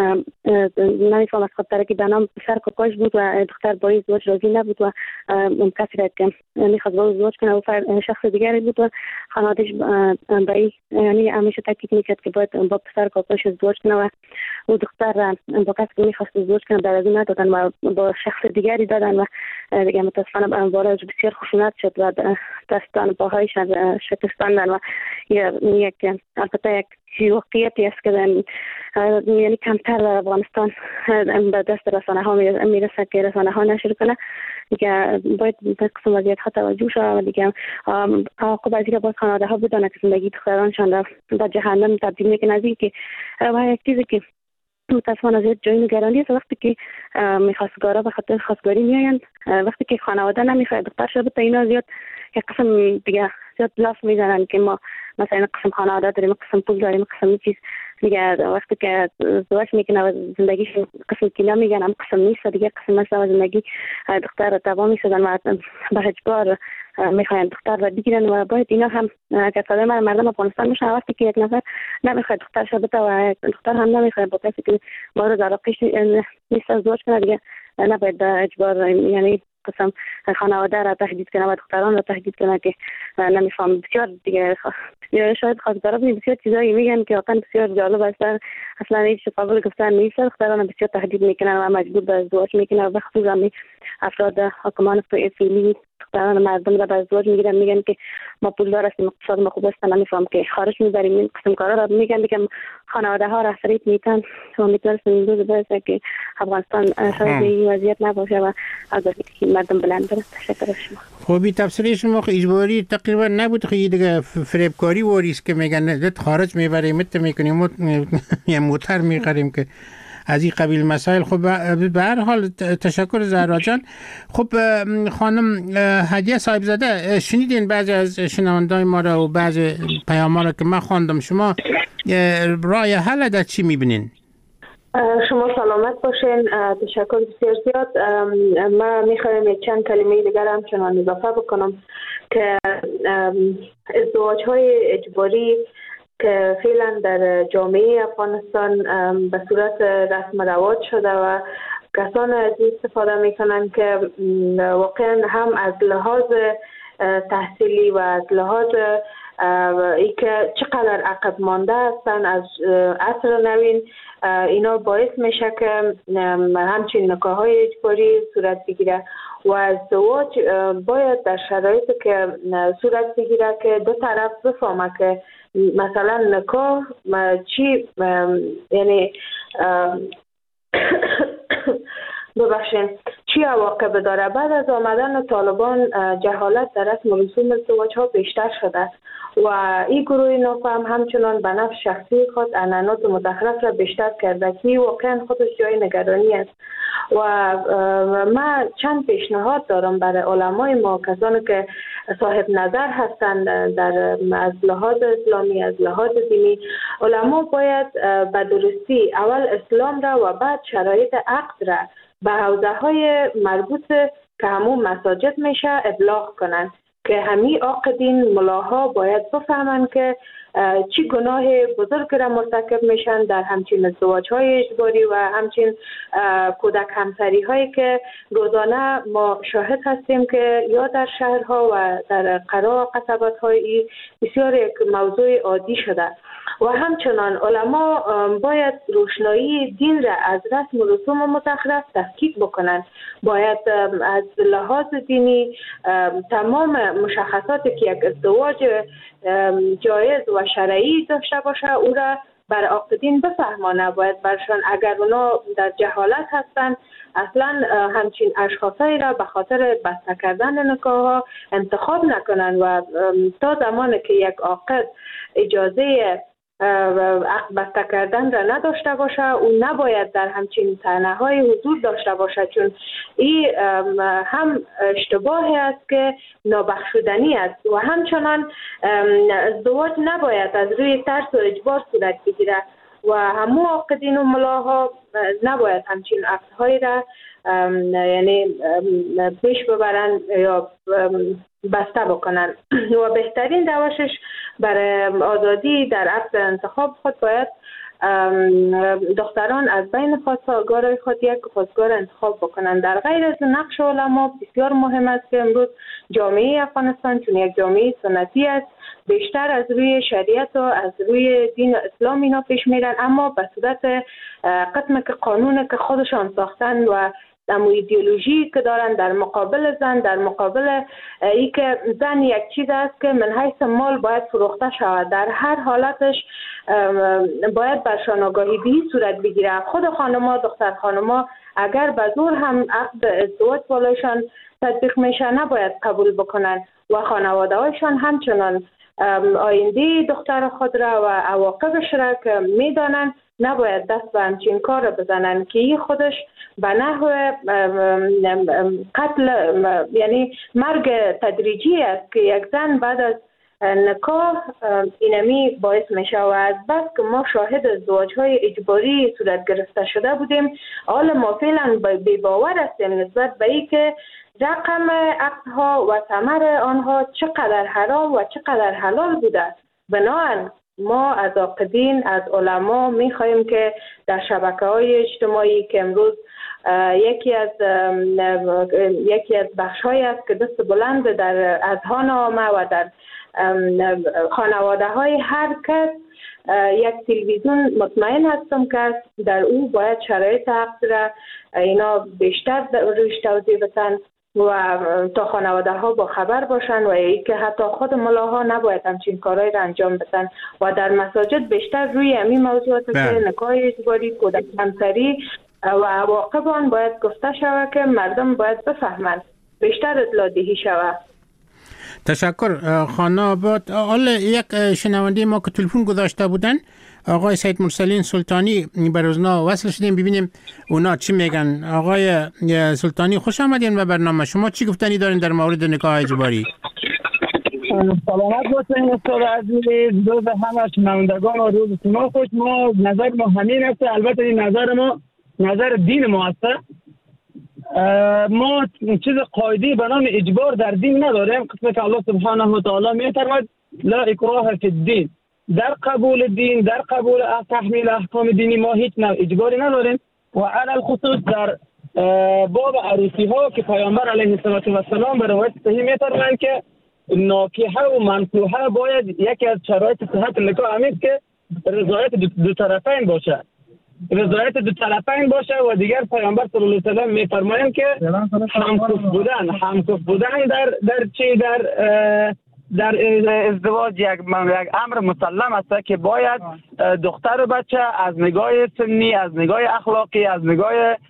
نمیفهم از خاطر که به نام پسر کوکاش بود و دختر با ازدواج راضی نبود و کسی را که میخواست با ازدواج کنه و شخص دیگری بود و خانواده‌اش به این یعنی همیشه تاکید میکرد که باید با پسر کوکاش ازدواج کنه و او دختر با کسی که میخواست ازدواج کنه در از ندادن و با شخص دیگری دادن و دیگه متاسفانه بارش بسیار خشونت شد و دستان پاهایش شکستاندن و یک البته یک واقعیتی است که یعنی کمتر در افغانستان به دست رسانه ها میرسه که رسانه ها نشر کنه. دیگه باید به قسم وضعیت ها توجه شود و دیگه عواقب از اینکه باید خانواده ها بدانند که زندگی دخترانشان را به جهنم تبدیل میکنه. از اینکه و یک چیزی که متاسفانه زیاد جای نگرانی است وقتی که میخواستگارا به خاطر خواستگاری میآیند، وقتی که خانواده نمیخواد دختر شده تا اینا زیاد یک قسم دیگه زیاد لاف میزنن که ما مثلا قسم خانواده داریم، قسم پول داریم، قسم چیز دیگه. وقتی که ازدواج میکنه و زندگیش قسم که نمیگن هم قسم نیست دیگه، قسم مثلا زندگی دختر را تباه میشدن و به اجبار میخواین دختر را بگیرن و باید اینا هم که صدای مردم افغانستان میشن. وقتی که یک نفر نمیخواد دختر شده و دختر هم نمیخواد با کسی که مورد علاقهش نیست ازدواج کنه دیگه نباید به اجبار یعنی قسم خانواده را تهدید کنه و دختران را تهدید کنه که نمیفهم. بسیار دیگه یا شاید خواستگارا بسیار چیزایی میگن که واقعا بسیار جالب است. اصلا هیچ قابل گفتن نیست. دختران بسیار تهدید میکنن و مجبور به ازدواج میکنن و به خصوص هم افراد حکمان فعلی دختران مردم را به ازدواج میگیرن، میگن که ما پولدار هستیم، اقتصاد ما خوب است، نمیفهم که خارج میبریم. این قسم کارا را میگن که خانواده ها را فریب میتن و امیدوارم این روز برسه که افغانستان شاید این وضعیت نباشه و آگاهی مردم بلند بره. تشکر از شما. خب تفسیر شما اجباری تقریبا نبود، خیلی دیگه فریبکاری واریست که میگن دت خارج میبریم مت میکنیم یه موتر میخریم که از این قبیل مسائل. خب به هر حال تشکر زهرا جان. خب خانم هدیه صاحبزاده، شنیدین بعضی از شنوندگان ما را و بعضی پیام ها را که من خواندم، شما راه حل در چی میبینین؟ شما سلامت باشین. تشکر بسیار زیاد. من میخوایم چند کلمه دیگر هم چنان اضافه بکنم که ازدواج های اجباری که فعلا در جامعه افغانستان به صورت رسم رواج شده و کسان از این استفاده میکنن که واقعا هم از لحاظ تحصیلی و از لحاظ ای که چقدر عقب مانده هستن از عصر نوین، اینا باعث میشه که همچین نکاح‌های اجباری صورت بگیره و ازدواج باید در شرایطی که صورت بگیره که دو طرف بفهمه که مثلا نکاح چی، یعنی ببخشین چی عواقب داره. بعد از آمدن طالبان جهالت در رسم و رسوم ازدواج ها بیشتر شده و این گروه نافهم همچنان به نفع شخصی خود عنعنات متخلف را بیشتر کرده که واقعا خودش جای نگرانی است. و ما چند پیشنهاد دارم برای علمای ما، کسانی که صاحب نظر هستند در از لحاظ اسلامی، از لحاظ دینی. علما باید به درستی اول اسلام را و بعد شرایط عقد را به حوزه های مربوط که همون مساجد میشه ابلاغ کنن که همین عاقدین ملاها باید بفهمن که چی گناه بزرگ را مرتکب میشن در همچین ازدواج های اجباری و همچین کودک همسری هایی که روزانه ما شاهد هستیم که یا در شهرها و در قرا و قصبت های بسیار یک موضوع عادی شده. و همچنان علما باید روشنایی دین را از رسم و رسوم متخلف تفکیک بکنند. باید از لحاظ دینی تمام مشخصاتی که یک ازدواج جایز و شرعی داشته باشه او را بر عاقدین بفهمانه. باید برشان اگر اونا در جهالت هستند اصلا همچین اشخاصی را به خاطر بسته کردن نکاح ها انتخاب نکنن و تا زمانی که یک عاقد اجازه عقد بسته کردن را نداشته باشه او نباید در همچین صحنه های حضور داشته باشه، چون این هم اشتباهی است که نابخشودنی است و همچنان ازدواج نباید از روی ترس و اجبار صورت بگیره و همو عاقدین و ملاها نباید همچین عقدهایی را یعنی پیش ببرن یا بسته بکنن. و بهترین روشش برای آزادی در عقد انتخاب خود باید دختران از بین خواستگارای خود یک خواستگار انتخاب بکنن. در غیر از نقش علما بسیار مهم است که امروز جامعه افغانستان چون یک جامعه سنتی است بیشتر از روی شریعت و از روی دین اسلام اینا پیش میرن، اما به صورت قسم که قانون که خودشان ساختن و دمو ایدئولوژی که دارن در مقابل زن، در مقابل ای که زن یک چیز است که من حیث مال باید فروخته شود، در هر حالتش باید برشان آگاهی به صورت بگیره. خود خانما، دختر خانما اگر به زور هم عقد ازدواج بالایشان تطبیق میشه نباید قبول بکنن و خانواده هایشان همچنان آینده دختر خود را و عواقبش را که میدانن نباید دست به همچین کار را بزنن که این خودش به نحو قتل یعنی مرگ تدریجی است که یک زن بعد از نکاح اینمی باعث میشه. و از بس که ما شاهد ازدواج های اجباری صورت گرفته شده بودیم حالا ما فعلا بی باور هستیم نسبت به این که رقم عقدها و ثمر آنها چقدر حرام و چقدر حلال بوده. بنابراین ما از عاقدین، از علما میخواهیم که در شبکه های اجتماعی که امروز یکی از یکی از بخش های است که دست بلند در اذهان عامه و در خانواده های هر کس یک تلویزیون مطمئن هستم که در او باید شرایط عقد را اینا بیشتر روش توضیح بدن و تا خانواده ها با خبر باشن و ای که حتی خود ملاها نباید همچین کارهای را انجام بدن و در مساجد بیشتر روی همین موضوعات که نکاح اجباری، کودک همسری و عواقب آن باید گفته شود که مردم باید بفهمند، بیشتر اطلاع دهی شود. تشکر خانم آباد. حالا یک شنونده ما که تلفن گذاشته بودن آقای سید مرسلین سلطانی بر اونا وصل شدیم ببینیم اونا چی میگن. آقای سلطانی خوش آمدین به برنامه. شما چی گفتنی دارین در مورد نکاح اجباری؟ سلامت باشین استاد عزیز، روز همه شنوندگان و روز شما خوش. ما نظر ما همین است، البته این نظر ما نظر دین ما است. ما چیز قاعده به نام اجبار در دین نداریم. قسمه که الله سبحانه و تعالی می‌فرماید لا اکراه فی الدین، در قبول دین، در قبول تحمیل احکام دینی ما هیچ نوع اجباری نداریم. و علی الخصوص در باب عروسی ها که پیامبر علیه السلام به روایت صحیح می‌فرمایند که ناکحه و منکوحه باید یکی از شرایط صحت نکاح همیست که رضایت دو, دو طرفین باشه، رضایت دو طرفین باشه. و دیگر پیامبر صلی الله علیه و سلم میفرمایند که همکف بودن همکف بودن در در چی در در ازدواج یک یک امر مسلم است که باید دختر و بچه از نگاه سنی، از نگاه اخلاقی، از نگاه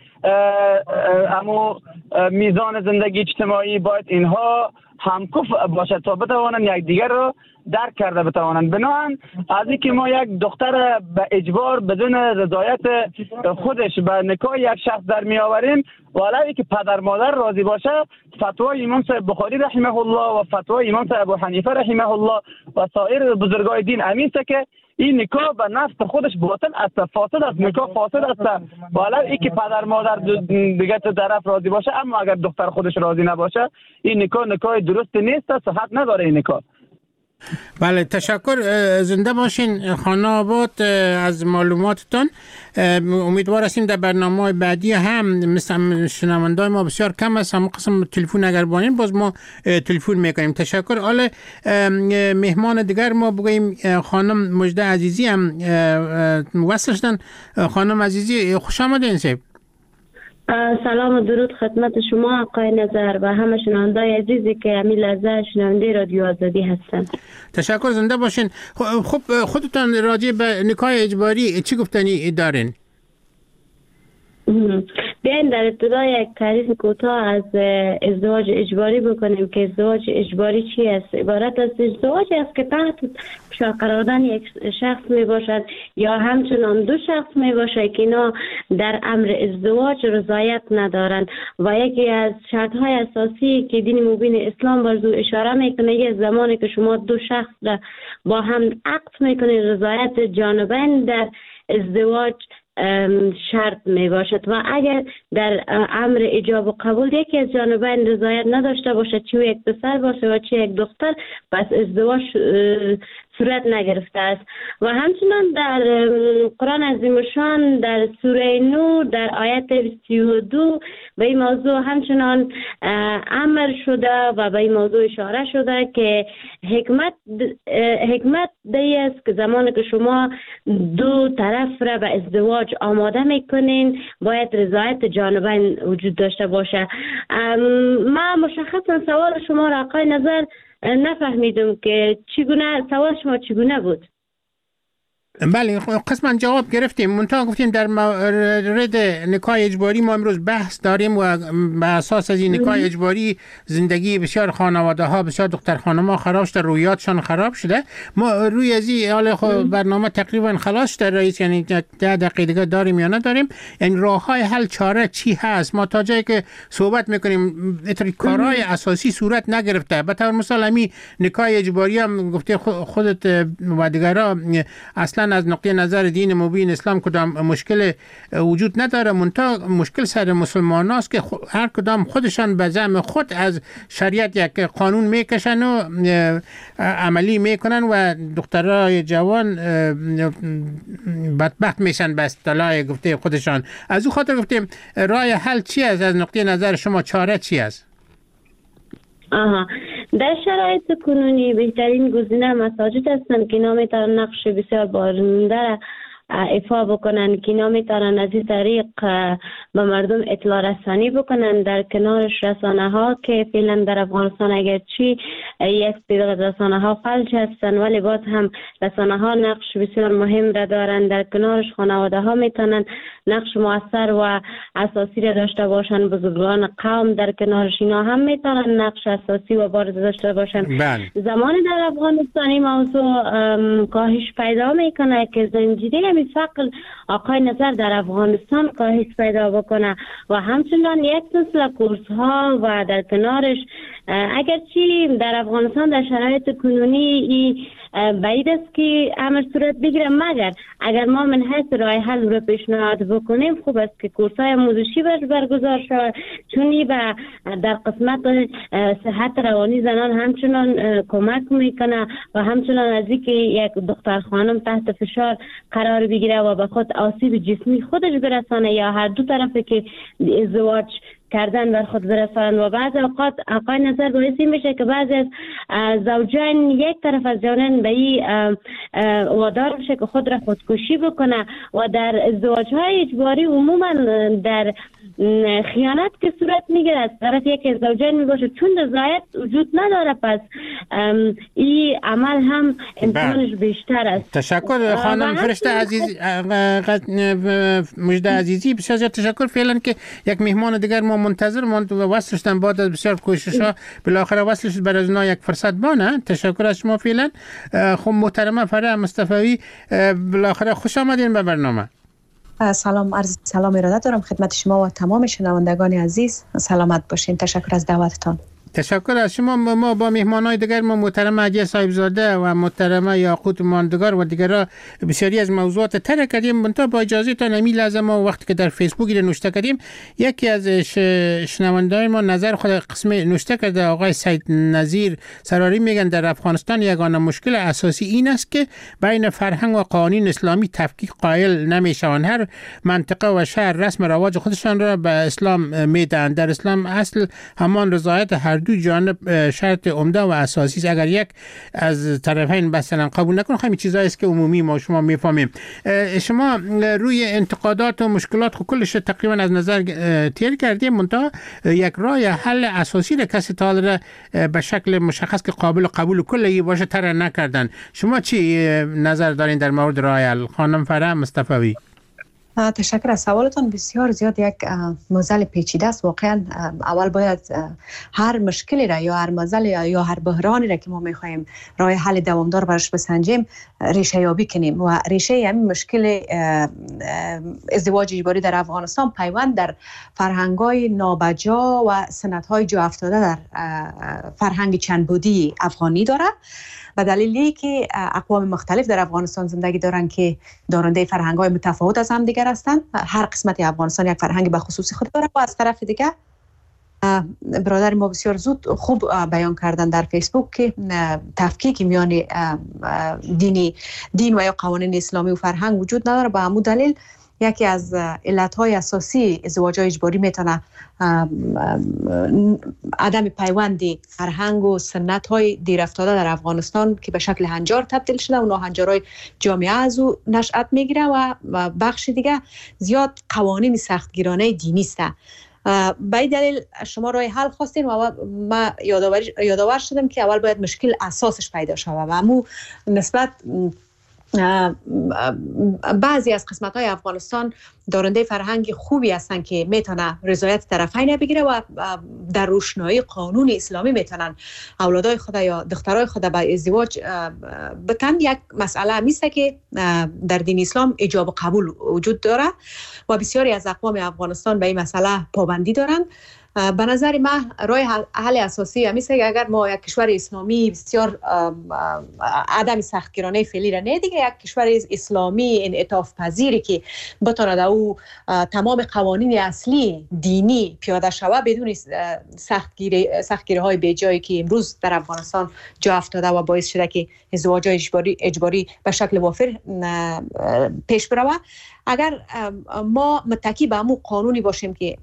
امو میزان زندگی اجتماعی باید اینها همکف باشه تا بتوانند یک دیگر رو درک کرده بتوانند. بنابراین از اینکه ما یک دختر به اجبار بدون رضایت خودش به نکاح یک شخص در می آوریم، ولی که پدر مادر راضی باشه، فتوای امام صاحب بخاری رحمه الله و فتوای امام صاحب ابو حنیفه رحمه الله و سایر بزرگای دین امیسته که این نکاح به نفس خودش باطل است، فاسد است، نکاح فاسد است. ولی این که پدر مادر دیگه طرف راضی باشه، اما اگر دختر خودش راضی نباشه این نکاح نکاح درست نیست، صحت نداره این نکاح. بله، تشکر. زنده باشین خانه آباد از معلوماتتون. امیدوار هستیم در برنامه بعدی هم مثل شنوندای ما بسیار کم است، هم قسم تلفن اگر بانین باز ما تلفن میکنیم. تشکر. حالا مهمان دیگر ما بگوییم خانم مجده عزیزی هم وصل شدن. خانم عزیزی خوش آمدین. سیب سلام و درود خدمت شما آقای نظر و همه شنوندای عزیزی که همین لحظه شنونده رادیو آزادی هستند. تشکر. زنده باشین. خب خودتان راجع به نکاح اجباری چی گفتنی دارین؟ بیاین در ابتدا یک تعریف کوتاه از ازدواج اجباری بکنیم که ازدواج اجباری چی است. عبارت از ازدواجی است که تحت فشار قرار دادن یک شخص می باشد یا همچنان دو شخص می باشد که اینا در امر ازدواج رضایت ندارند و یکی از شرط های اساسی که دین مبین اسلام برزو اشاره میکنه یه زمانی که شما دو شخص را با هم عقد میکنید رضایت جانبین در ازدواج شرط می باشد و اگر در امر ایجاب و قبول یکی از جانبین رضایت نداشته باشد، چه یک پسر باشه و چه یک دختر، پس ازدواج صورت نگرفته است. و همچنان در قرآن عظیم الشان در سوره نور در آیت سی و دو به این موضوع همچنان امر شده و به این موضوع اشاره شده که حکمت حکمت دی است که زمانی که شما دو طرف را به ازدواج آماده میکنین باید رضایت جانبین وجود داشته باشه. ما مشخصا سوال شما را آقای نظر نفهمیدم که چگونه سوال شما چگونه بود؟ بله، قسما جواب گرفتیم. منتها گفتیم در مورد نکاح اجباری ما امروز بحث داریم و به اساس از این نکاح اجباری زندگی بسیار خانواده ها، بسیار دختر خانم ها خراب شده، رویاتشان خراب شده. ما روی از این حال برنامه تقریبا خلاص شده رئیس، یعنی ده دقیقه دیگه داریم یا نداریم، یعنی راه های حل چاره چی هست. ما تا جایی که صحبت میکنیم اتری کارهای اساسی صورت نگرفته. به طور مثال همین نکاح اجباری هم گفته خودت و دیگرها اصلا از نقطه نظر دین مبین اسلام کدام مشکل وجود نداره، منتها مشکل سر مسلمان هاست که هر کدام خودشان به زعم خود از شریعت یک قانون میکشن و عملی میکنن و دخترای جوان بدبخت میشن به اصطلاح گفته خودشان. از او خاطر گفتیم راه حل چی است از نقطه نظر شما، چاره چی است؟ آها، در شرایط کنونی بهترین گزینه مساجد هستند که اینا میتونن نقش بسیار بارنده ایفا بکنن، که اینا میتونن از این طریق به مردم اطلاع رسانی بکنن. در کنارش رسانه ها که فعلا در افغانستان اگرچی یک تعداد رسانه ها فلج هستن ولی باز هم رسانه ها نقش بسیار مهم را دارن. در کنارش خانواده ها میتونن نقش مؤثر و اساسی را داشته باشن. بزرگان قوم در کنارش اینا هم میتونن نقش اساسی و بارز داشته باشن. بله. زمانی در افغانستانی موضوع کاهش پیدا میکنه که زنجیره می فقر آقای نظر در افغانستان کاهش پیدا بکنه و همچنان یک سلسله کورس ها و در کنارش اگرچه در افغانستان در شرایط کنونی بعید است که امر صورت بگیره، مگر اگر ما من حیث راه حل رو پیشنهاد بکنیم خوب است که کورس های آموزشی برگزار شود، چون به در قسمت صحت روانی زنان همچنان کمک میکنه و همچنان از اینکه یک دختر خانم تحت فشار قرار بگیره و به خود آسیب جسمی خودش برسانه یا هر دو طرفه که ازدواج کردن بر خود برسانند و بعض اوقات آقای نظر باعثی میشه که بعضی از زوجین یک طرف از جانن به این وادار میشه که خود را خودکشی بکنه و در ازدواج‌های اجباری عموما در خیانت که صورت میگیره از طرف یک از زوجین میباشه، چون رضایت وجود نداره، پس این عمل هم امکانش بیشتر است. تشکر خانم فرشته عزیز، مجده عزیزی، بسیار زیاد تشکر. فعلا که یک مهمان دیگر ما منتظر ماند و وصلش دن بعد از بسیار کوشش ها بالاخره وصلش بر از اونا یک فرصت بانه. تشکر از شما. فعلا خب محترمه فرح مصطفی، بالاخره خوش آمدین به برنامه. سلام، عرض سلام ارادت دارم خدمت شما و تمام شنوندگان عزیز. سلامت باشین. تشکر از دعوتتان. تشکر از شما. ما با مهمانای دیگر، ما محترمه عجیه صاحبزاده و محترمه یاقوت ماندگار و دیگرها بسیاری از موضوعات طرح کردیم. منتها با اجازه تان همین لحظه ما وقتی که در فیسبوک نوشته کردیم، یکی از شنونده‌های ما نظر خود قسم نوشته کرده. آقای سید نظیر سراری میگن در افغانستان یگانه مشکل اساسی این است که بین فرهنگ و قوانین اسلامی تفکیک قائل نمیشوند. هر منطقه و شهر رسم رواج خودشان را به اسلام میدهند. در اسلام اصل همان رضایت هر دو جانب شرط عمده و اساسی است. اگر یک از طرفین مثلا قبول نکنه، همین چیزایی است که عمومی ما شما میفهمیم. شما روی انتقادات و مشکلات خود کلش تقریبا از نظر تیر کردیم، منتها یک راه حل اساسی را کسی تا به شکل مشخص که قابل قبول کلی باشه طرح نکردن. شما چی نظر دارین در مورد راه حل؟ خانم فرح مصطفی. تشکر از سوالتان. بسیار زیاد یک موضوع پیچیده است. واقعا اول باید هر مشکلی را یا هر موضوع یا هر بحرانی را که ما میخوایم راه حل دوامدار براش بسنجیم ریشه یابی کنیم و ریشه همین مشکل ازدواج اجباری در افغانستان پیوند در فرهنگ‌های نابجا و سنت‌های جا افتاده در فرهنگ چند بودی افغانی داره، به دلیلی که اقوام مختلف در افغانستان زندگی دارند که دارنده فرهنگ‌های متفاوت از هم دیگر هستند. هر قسمت افغانستان یک فرهنگ به خصوصی خود داره و از طرف دیگر برادر ما بسیار زود خوب بیان کردن در فیسبوک که تفکیک میان دینی دین و یا قوانین اسلامی و فرهنگ وجود نداره. به همون دلیل یکی از علتهای اساسی ازدواج اجباری میتونه عدم پیوند فرهنگ و سنت های دیر افتاده در افغانستان که به شکل هنجار تبدیل شده و هنجارهای جامعه از او نشأت میگیره و بخش دیگه زیاد قوانین سختگیرانه دینی است. به این دلیل شما راه حل خواستین و ما یادآور شدم که اول باید مشکل اساسش پیدا شود و همون نسبت بعضی از قسمت‌های افغانستان دارنده فرهنگ خوبی هستن که میتونه رضایت طرفین بگیره و در روشنایی قانون اسلامی میتونن اولادای خود یا دخترای خود به ازدواج بتن. یک مسئله میسته که در دین اسلام ایجاب و قبول وجود داره و بسیاری از اقوام افغانستان به این مسئله پابندی دارن. به نظر من راه حل اساسی همیشه که اگر ما یک کشور اسلامی بسیار عدم سختگیرانه فعلی را نه دیگه، یک کشور اسلامی انعطاف پذیری که بتونه در او تمام قوانین اصلی دینی پیاده شود بدون سختگیری سختگیری های بیجایی که امروز در افغانستان جا افتاده و باعث شده که ازدواج اجباری اجباری به شکل وافر پیش بره. اگر ما متکی به همون قانونی باشیم که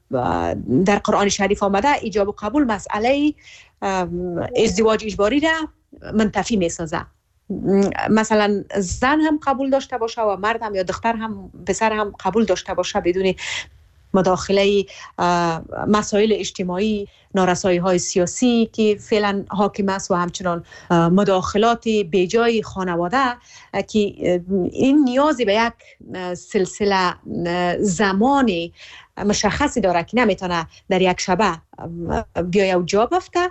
در قرآن شریف آمده، ایجاب و قبول مسئله ازدواج اجباری را منتفی می سازه. مثلا زن هم قبول داشته باشه و مرد هم یا دختر هم پسر هم قبول داشته باشه بدون مداخله مسائل اجتماعی، نارسایی های سیاسی که فعلا حاکم است و همچنان مداخلات بیجای خانواده که این نیازی به یک سلسله زمانی مشخصی داره که نمیتونه در یک شبه بیایه و جا بفته.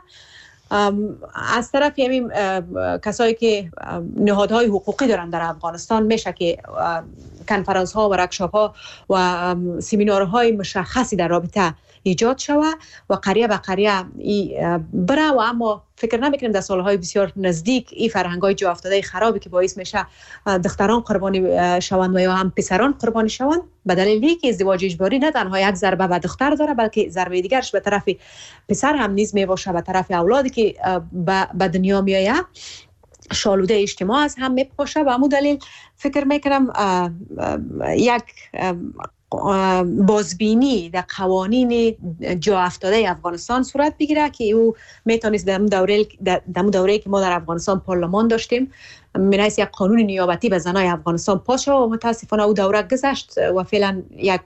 از طرف همین کسایی که نهادهای حقوقی دارن در افغانستان میشه که کنفرانس ها و ورکشاپ ها و سمینارهای مشخصی در رابطه ایجاد شوه و قریه به قریه بره و اما فکر نمیکنیم در سالهای بسیار نزدیک این فرهنگ‌های جا افتاده خرابی که باعث میشه دختران قربانی شوند و یا هم پسران قربانی شوند به دلیلی که ازدواج اجباری نه تنها یک ضربه به دختر داره بلکه ضربه دیگرش به طرف پسر هم نیز میباشه، به طرف اولادی که به دنیا میآید شالوده اجتماع از هم میپاشه. و همون دلیل فکر میکنم یک بازبینی در قوانین جا افتاده افغانستان صورت بگیره که او میتونست در دوره در دوره که ما در افغانستان پارلمان داشتیم منیس یک قانون نیابتی به زنای افغانستان پاس شد و متاسفانه او دوره گذشت و فعلا یک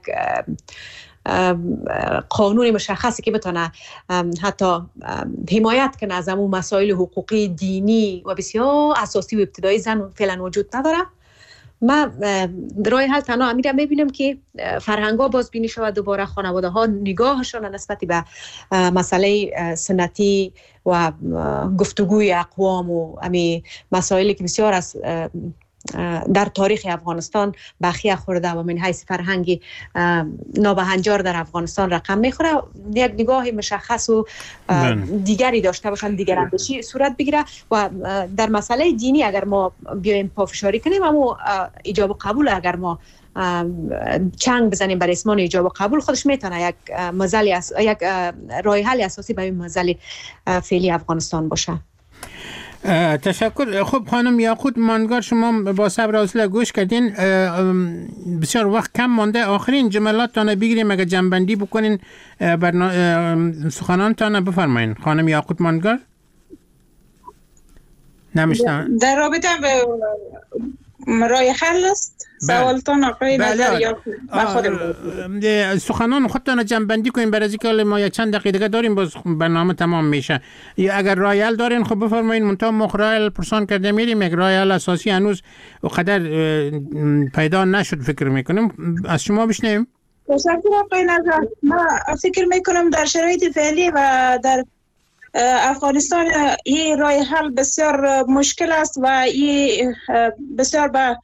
قانون مشخصی که بتونه حتی حمایت کنه از اون مسائل حقوقی دینی و بسیار اساسی و ابتدایی زن فعلا وجود نداره. ما راه حل تنها امیرم میبینم که فرهنگ ها بازبینی شود، دوباره خانواده ها نگاهشان نسبت به مسئله سنتی و گفتگوی اقوام و امی مسائلی که بسیار از در تاریخ افغانستان بخیه خورده و من حیث فرهنگی نابهنجار در افغانستان رقم میخوره، یک نگاه مشخص و دیگری داشته باشن، دیگر اندیشی صورت بگیره. و در مسئله دینی اگر ما بیایم پافشاری کنیم، اما ایجاب و قبول اگر ما چنگ بزنیم بر اسمان ایجاب و قبول، خودش میتونه یک مزل یک راه حل اساسی به این مزل فعلی افغانستان باشه. تشکر. خب خانم یاقوت ماندگار، شما با صبر و حوصله گوش کردین، بسیار وقت کم مانده، آخرین جملاتتان بگیریم اگر جنبندی بکنین برنا... سخنانتان بفرمایین. خانم یاقوت ماندگار نمیشتم در رابطه به رای حل است سوالتان آقای نظر یا خودم سخنان خودتان جنبندی کنین برای اینکه ما یک چند دقیقه داریم باز برنامه تمام میشه. یا اگر رای حل دارین خب بفرمایین. منتها مخرایل پرسان کرده میریم، یک رای حل اساسی هنوز قدر پیدا نشد فکر میکنیم. از شما بشنویم. تشکر آقای نظر. ما فکر میکنم در شرایط فعلی و در افغانستان این رای حل بسیار مشکل است و این بسیار به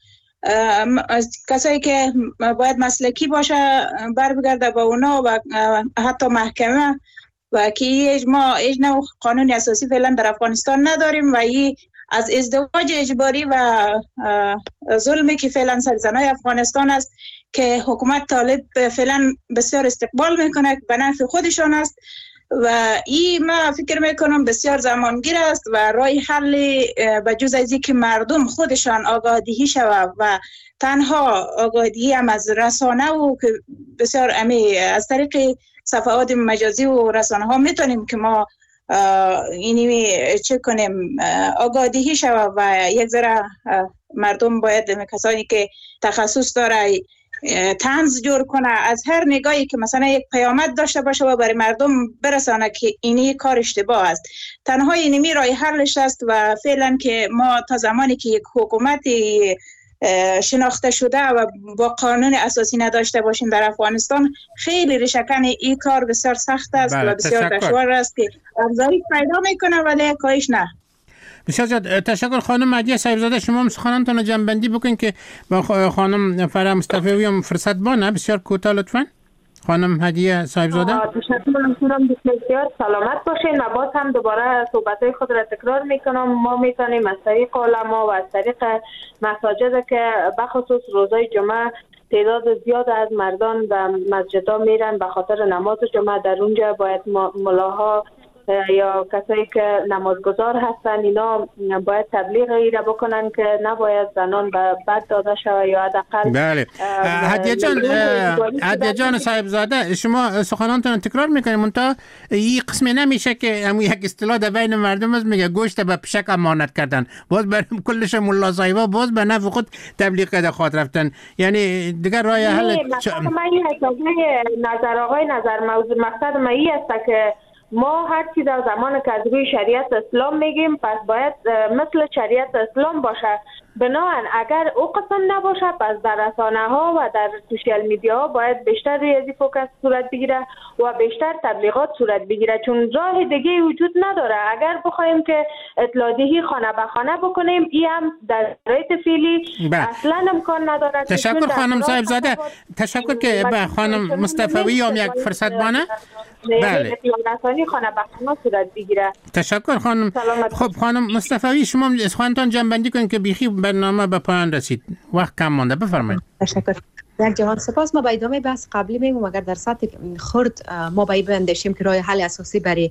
کسایی که باید مسلکی باشه برمیگرده به اونا و حتی محکمه و که ما هیچ نوع قانون اساسی فعلا در افغانستان نداریم و این از ازدواج اجباری و ظلمی که فعلا سر زنای افغانستان است که حکومت طالب فعلا بسیار استقبال میکنه به نفع خودشان است و این ما فکر میکنم بسیار زمانگیر است و راه حل به جز از اینکه مردم خودشان آگاهی شود و تنها آگاهی هم از رسانه و که بسیار امی از طریق صفحات مجازی و رسانه ها میتونیم که ما اینی چه کنیم آگاهی شود و یک ذره مردم باید کسانی که تخصص داره طنز جور کنه از هر نگاهی که مثلا یک پیامد داشته باشه و برای مردم برسانه که اینی کار اشتباه است. تنها اینمی راه حلش است و فعلا که ما تا زمانی که یک حکومت شناخته شده و با قانون اساسی نداشته باشیم در افغانستان خیلی ریشه‌کن این کار بسیار سخت است و بسیار دشوار است که افزایش پیدا میکنه ولی کاهش نه. بسیار زیاد تشکر. خانم مهدیه صاحبزاده شما هم سخنانتان جنبندی بکنین که با خانم فرح مصطفی هم فرصت بانه. بسیار کوتاه لطفاً. خانم هدیه صاحبزاده. تشکر میکنم. بسیار سلامت باشین. و باز هم دوباره صحبت‌های خود را تکرار میکنم. ما میتونیم از طریق علما و از طریق مساجد که بخصوص روزهای جمعه تعداد زیاد از مردان به مسجدها میرن به خاطر نماز جمعه، در اونجا باید ملاها یا کسایی که نمازگزار هستن اینا باید تبلیغ ایره بکنن که نباید زنان به بد داده شود یا حداقل. بله هدیه جان هدیه جان صاحبزاده شما سخنانتون تکرار میکنید منتها این قسمی نمیشه که همون یک اصطلاح در بین مردم است میگه گوشت به پشک امانت کردن، باز برای کلش ملا صاحبا باز به نفع خود تبلیغ کرده خاط رفتن. یعنی دیگر راه حل مثلا من یه نظر آقای نظر موضوع مقصد ما این است که ما هر چیز در زمان که از روی شریعت اسلام میگیم پس باید مثل شریعت اسلام باشه. بنابراین اگر او قسم نباشه پس در رسانه ها و در سوشیال میدیا ها باید بیشتر ریاضی فوکس صورت بگیره و بیشتر تبلیغات صورت بگیره، چون راه دیگه وجود نداره. اگر بخوایم که اطلاع‌دهی خانه به خانه بکنیم این هم در شرایط فعلی اصلا امکان نداره. تشکر خانم صاحبزاده. تشکر که به خانم مصطفی هم یک فرصت بانه. بله رسانی خانه به خانه صورت بگیره. تشکر خانم. خب خانم مصطفی شما خودتان جنبندی کنید که بیخی برنامه به پایان رسید، وقت کم مانده. بفرمایید. تشکر. یک جهان سپاس. ما با ادامه بحث قبلی میگم اگر در سطح خرد ما باید بندشیم که راه حل اساسی برای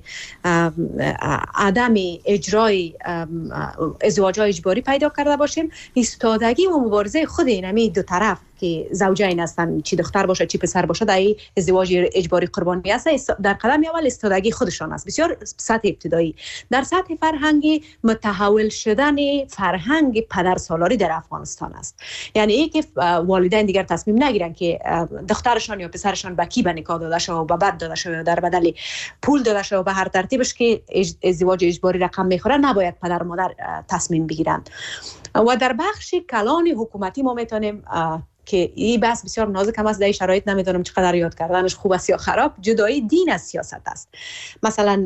عدم اجرای ازدواج اجباری پیدا کرده باشیم، ایستادگی و مبارزه خود اینمی دو طرف که زوجین هستن، چی دختر باشه چی پسر باشه، در ازدواج اجباری قربانی است. در قدم اول استادگی خودشان است، بسیار سطح ابتدایی. در سطح فرهنگی متحول شدن فرهنگ پدرسالاری در افغانستان است. یعنی ای که والدین دیگر تصمیم نگیرن که دخترشان یا پسرشان به کی به نکاح داده شود و به بعد داده شود، در بدل پول داده شود به هر ترتیبش که ازدواج اجباری رقم میخوره، نباید پدر و مادر تصمیم بگیرند. و در بخش کلان حکومتی ما میتونیم که این بحث بسیار نازک هم است، در این شرایط نمیدونم چقدر یاد کردنش خوب است یا خراب، جدایی دین از سیاست است. مثلا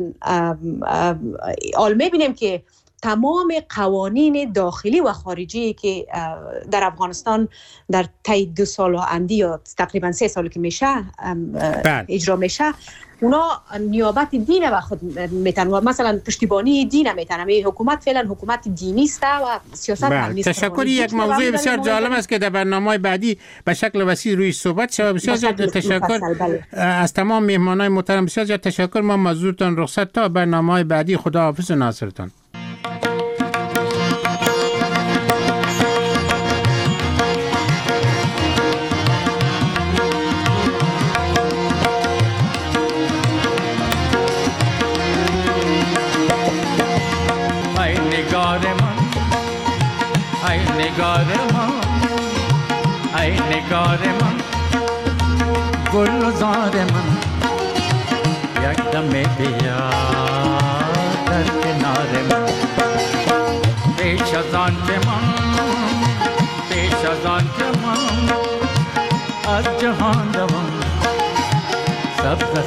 آل میبینیم که تمام قوانین داخلی و خارجی که در افغانستان در طی دو سال و اندی یا تقریبا سه سالی که میشه اجرا میشه، اونا نیابت دین و خود میتن و مثلا پشتیبانی دین میتن. این حکومت فعلا حکومت دینی است و سیاست هم نیست. تشکر. یک موضوع بسیار جالب است که در برنامه بعدی به شکل وسیع روی صحبت شود. بسیار زیاد تشکر از تمام مهمانای محترم. بسیار زیاد تشکر. ما مزورتان رخصت تا برنامه بعدی. خداحافظ و ناصرتان. نگار من ای نگار من گلزار من یک دم بیا در کنار من پیش از آن که من پیش از آن که من از جهان دوم سبز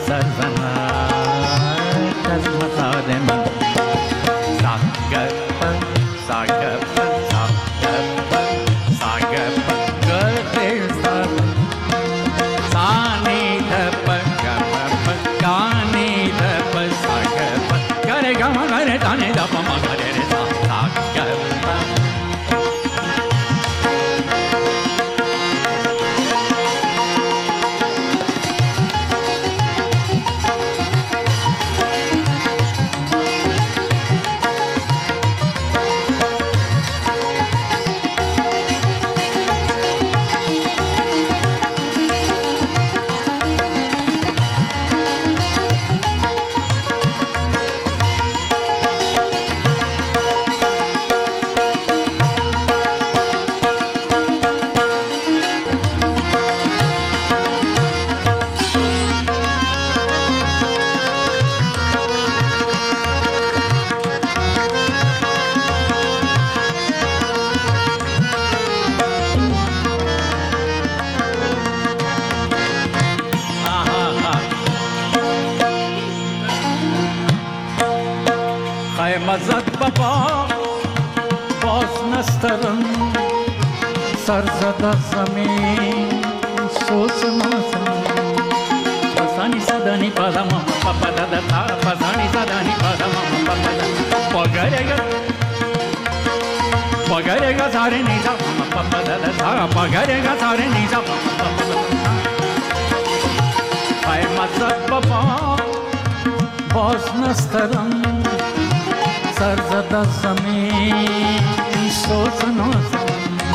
سرزند از مزار من ساگر پر ساگر پر مزد بابا باز نسترم سرزده زمین سوز مازم پسانی صدانی پادم پاپا دادا تا پسانی صدانی پادم پاپا دادا پاگرگا پاگرگا ساره نیزا پاپا دادا تا پاگرگا ساره نیزا پاپا دادا ای مزد بابا باز نسترم سرزده زمین سوز نازم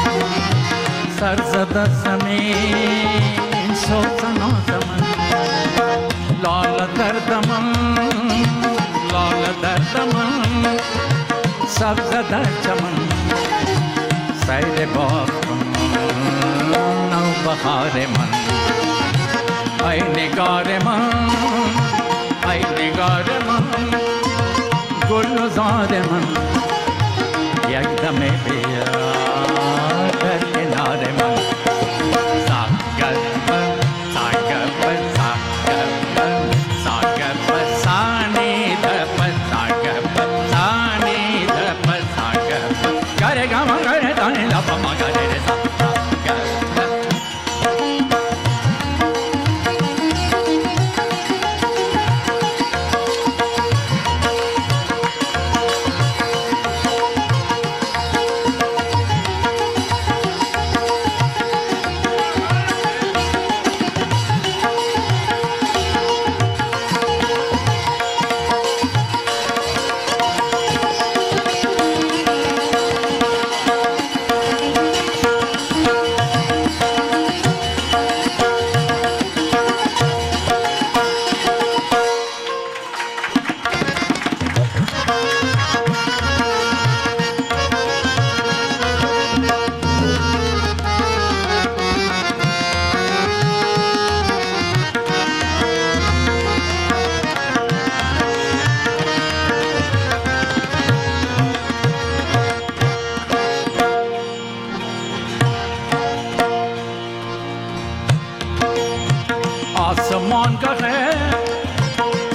سرزده زمین سوز نازم لال دردم لال دردم سبز در چمن سیر باغ کن نو بهار من ای نگار من ای نگار من گلزار من یک دم بیا در کنار من ساگر پر ساگر پر ساگر پر ساگر پر سانی در پر ساگر پر سانی در پر ساگر پر گره گما گره دانی لپا ما گره ساگر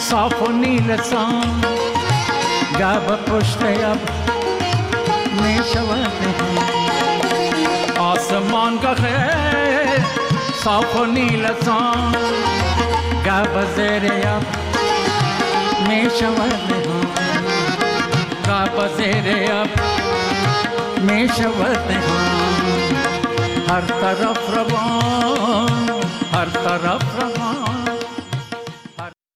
صاف و نیل سان گب پشت اب می شود آسمان کا خیر صاف و نیل سان گب زیر اب می شود گب زیر اب می شود ہر طرف روان ہر طرف روان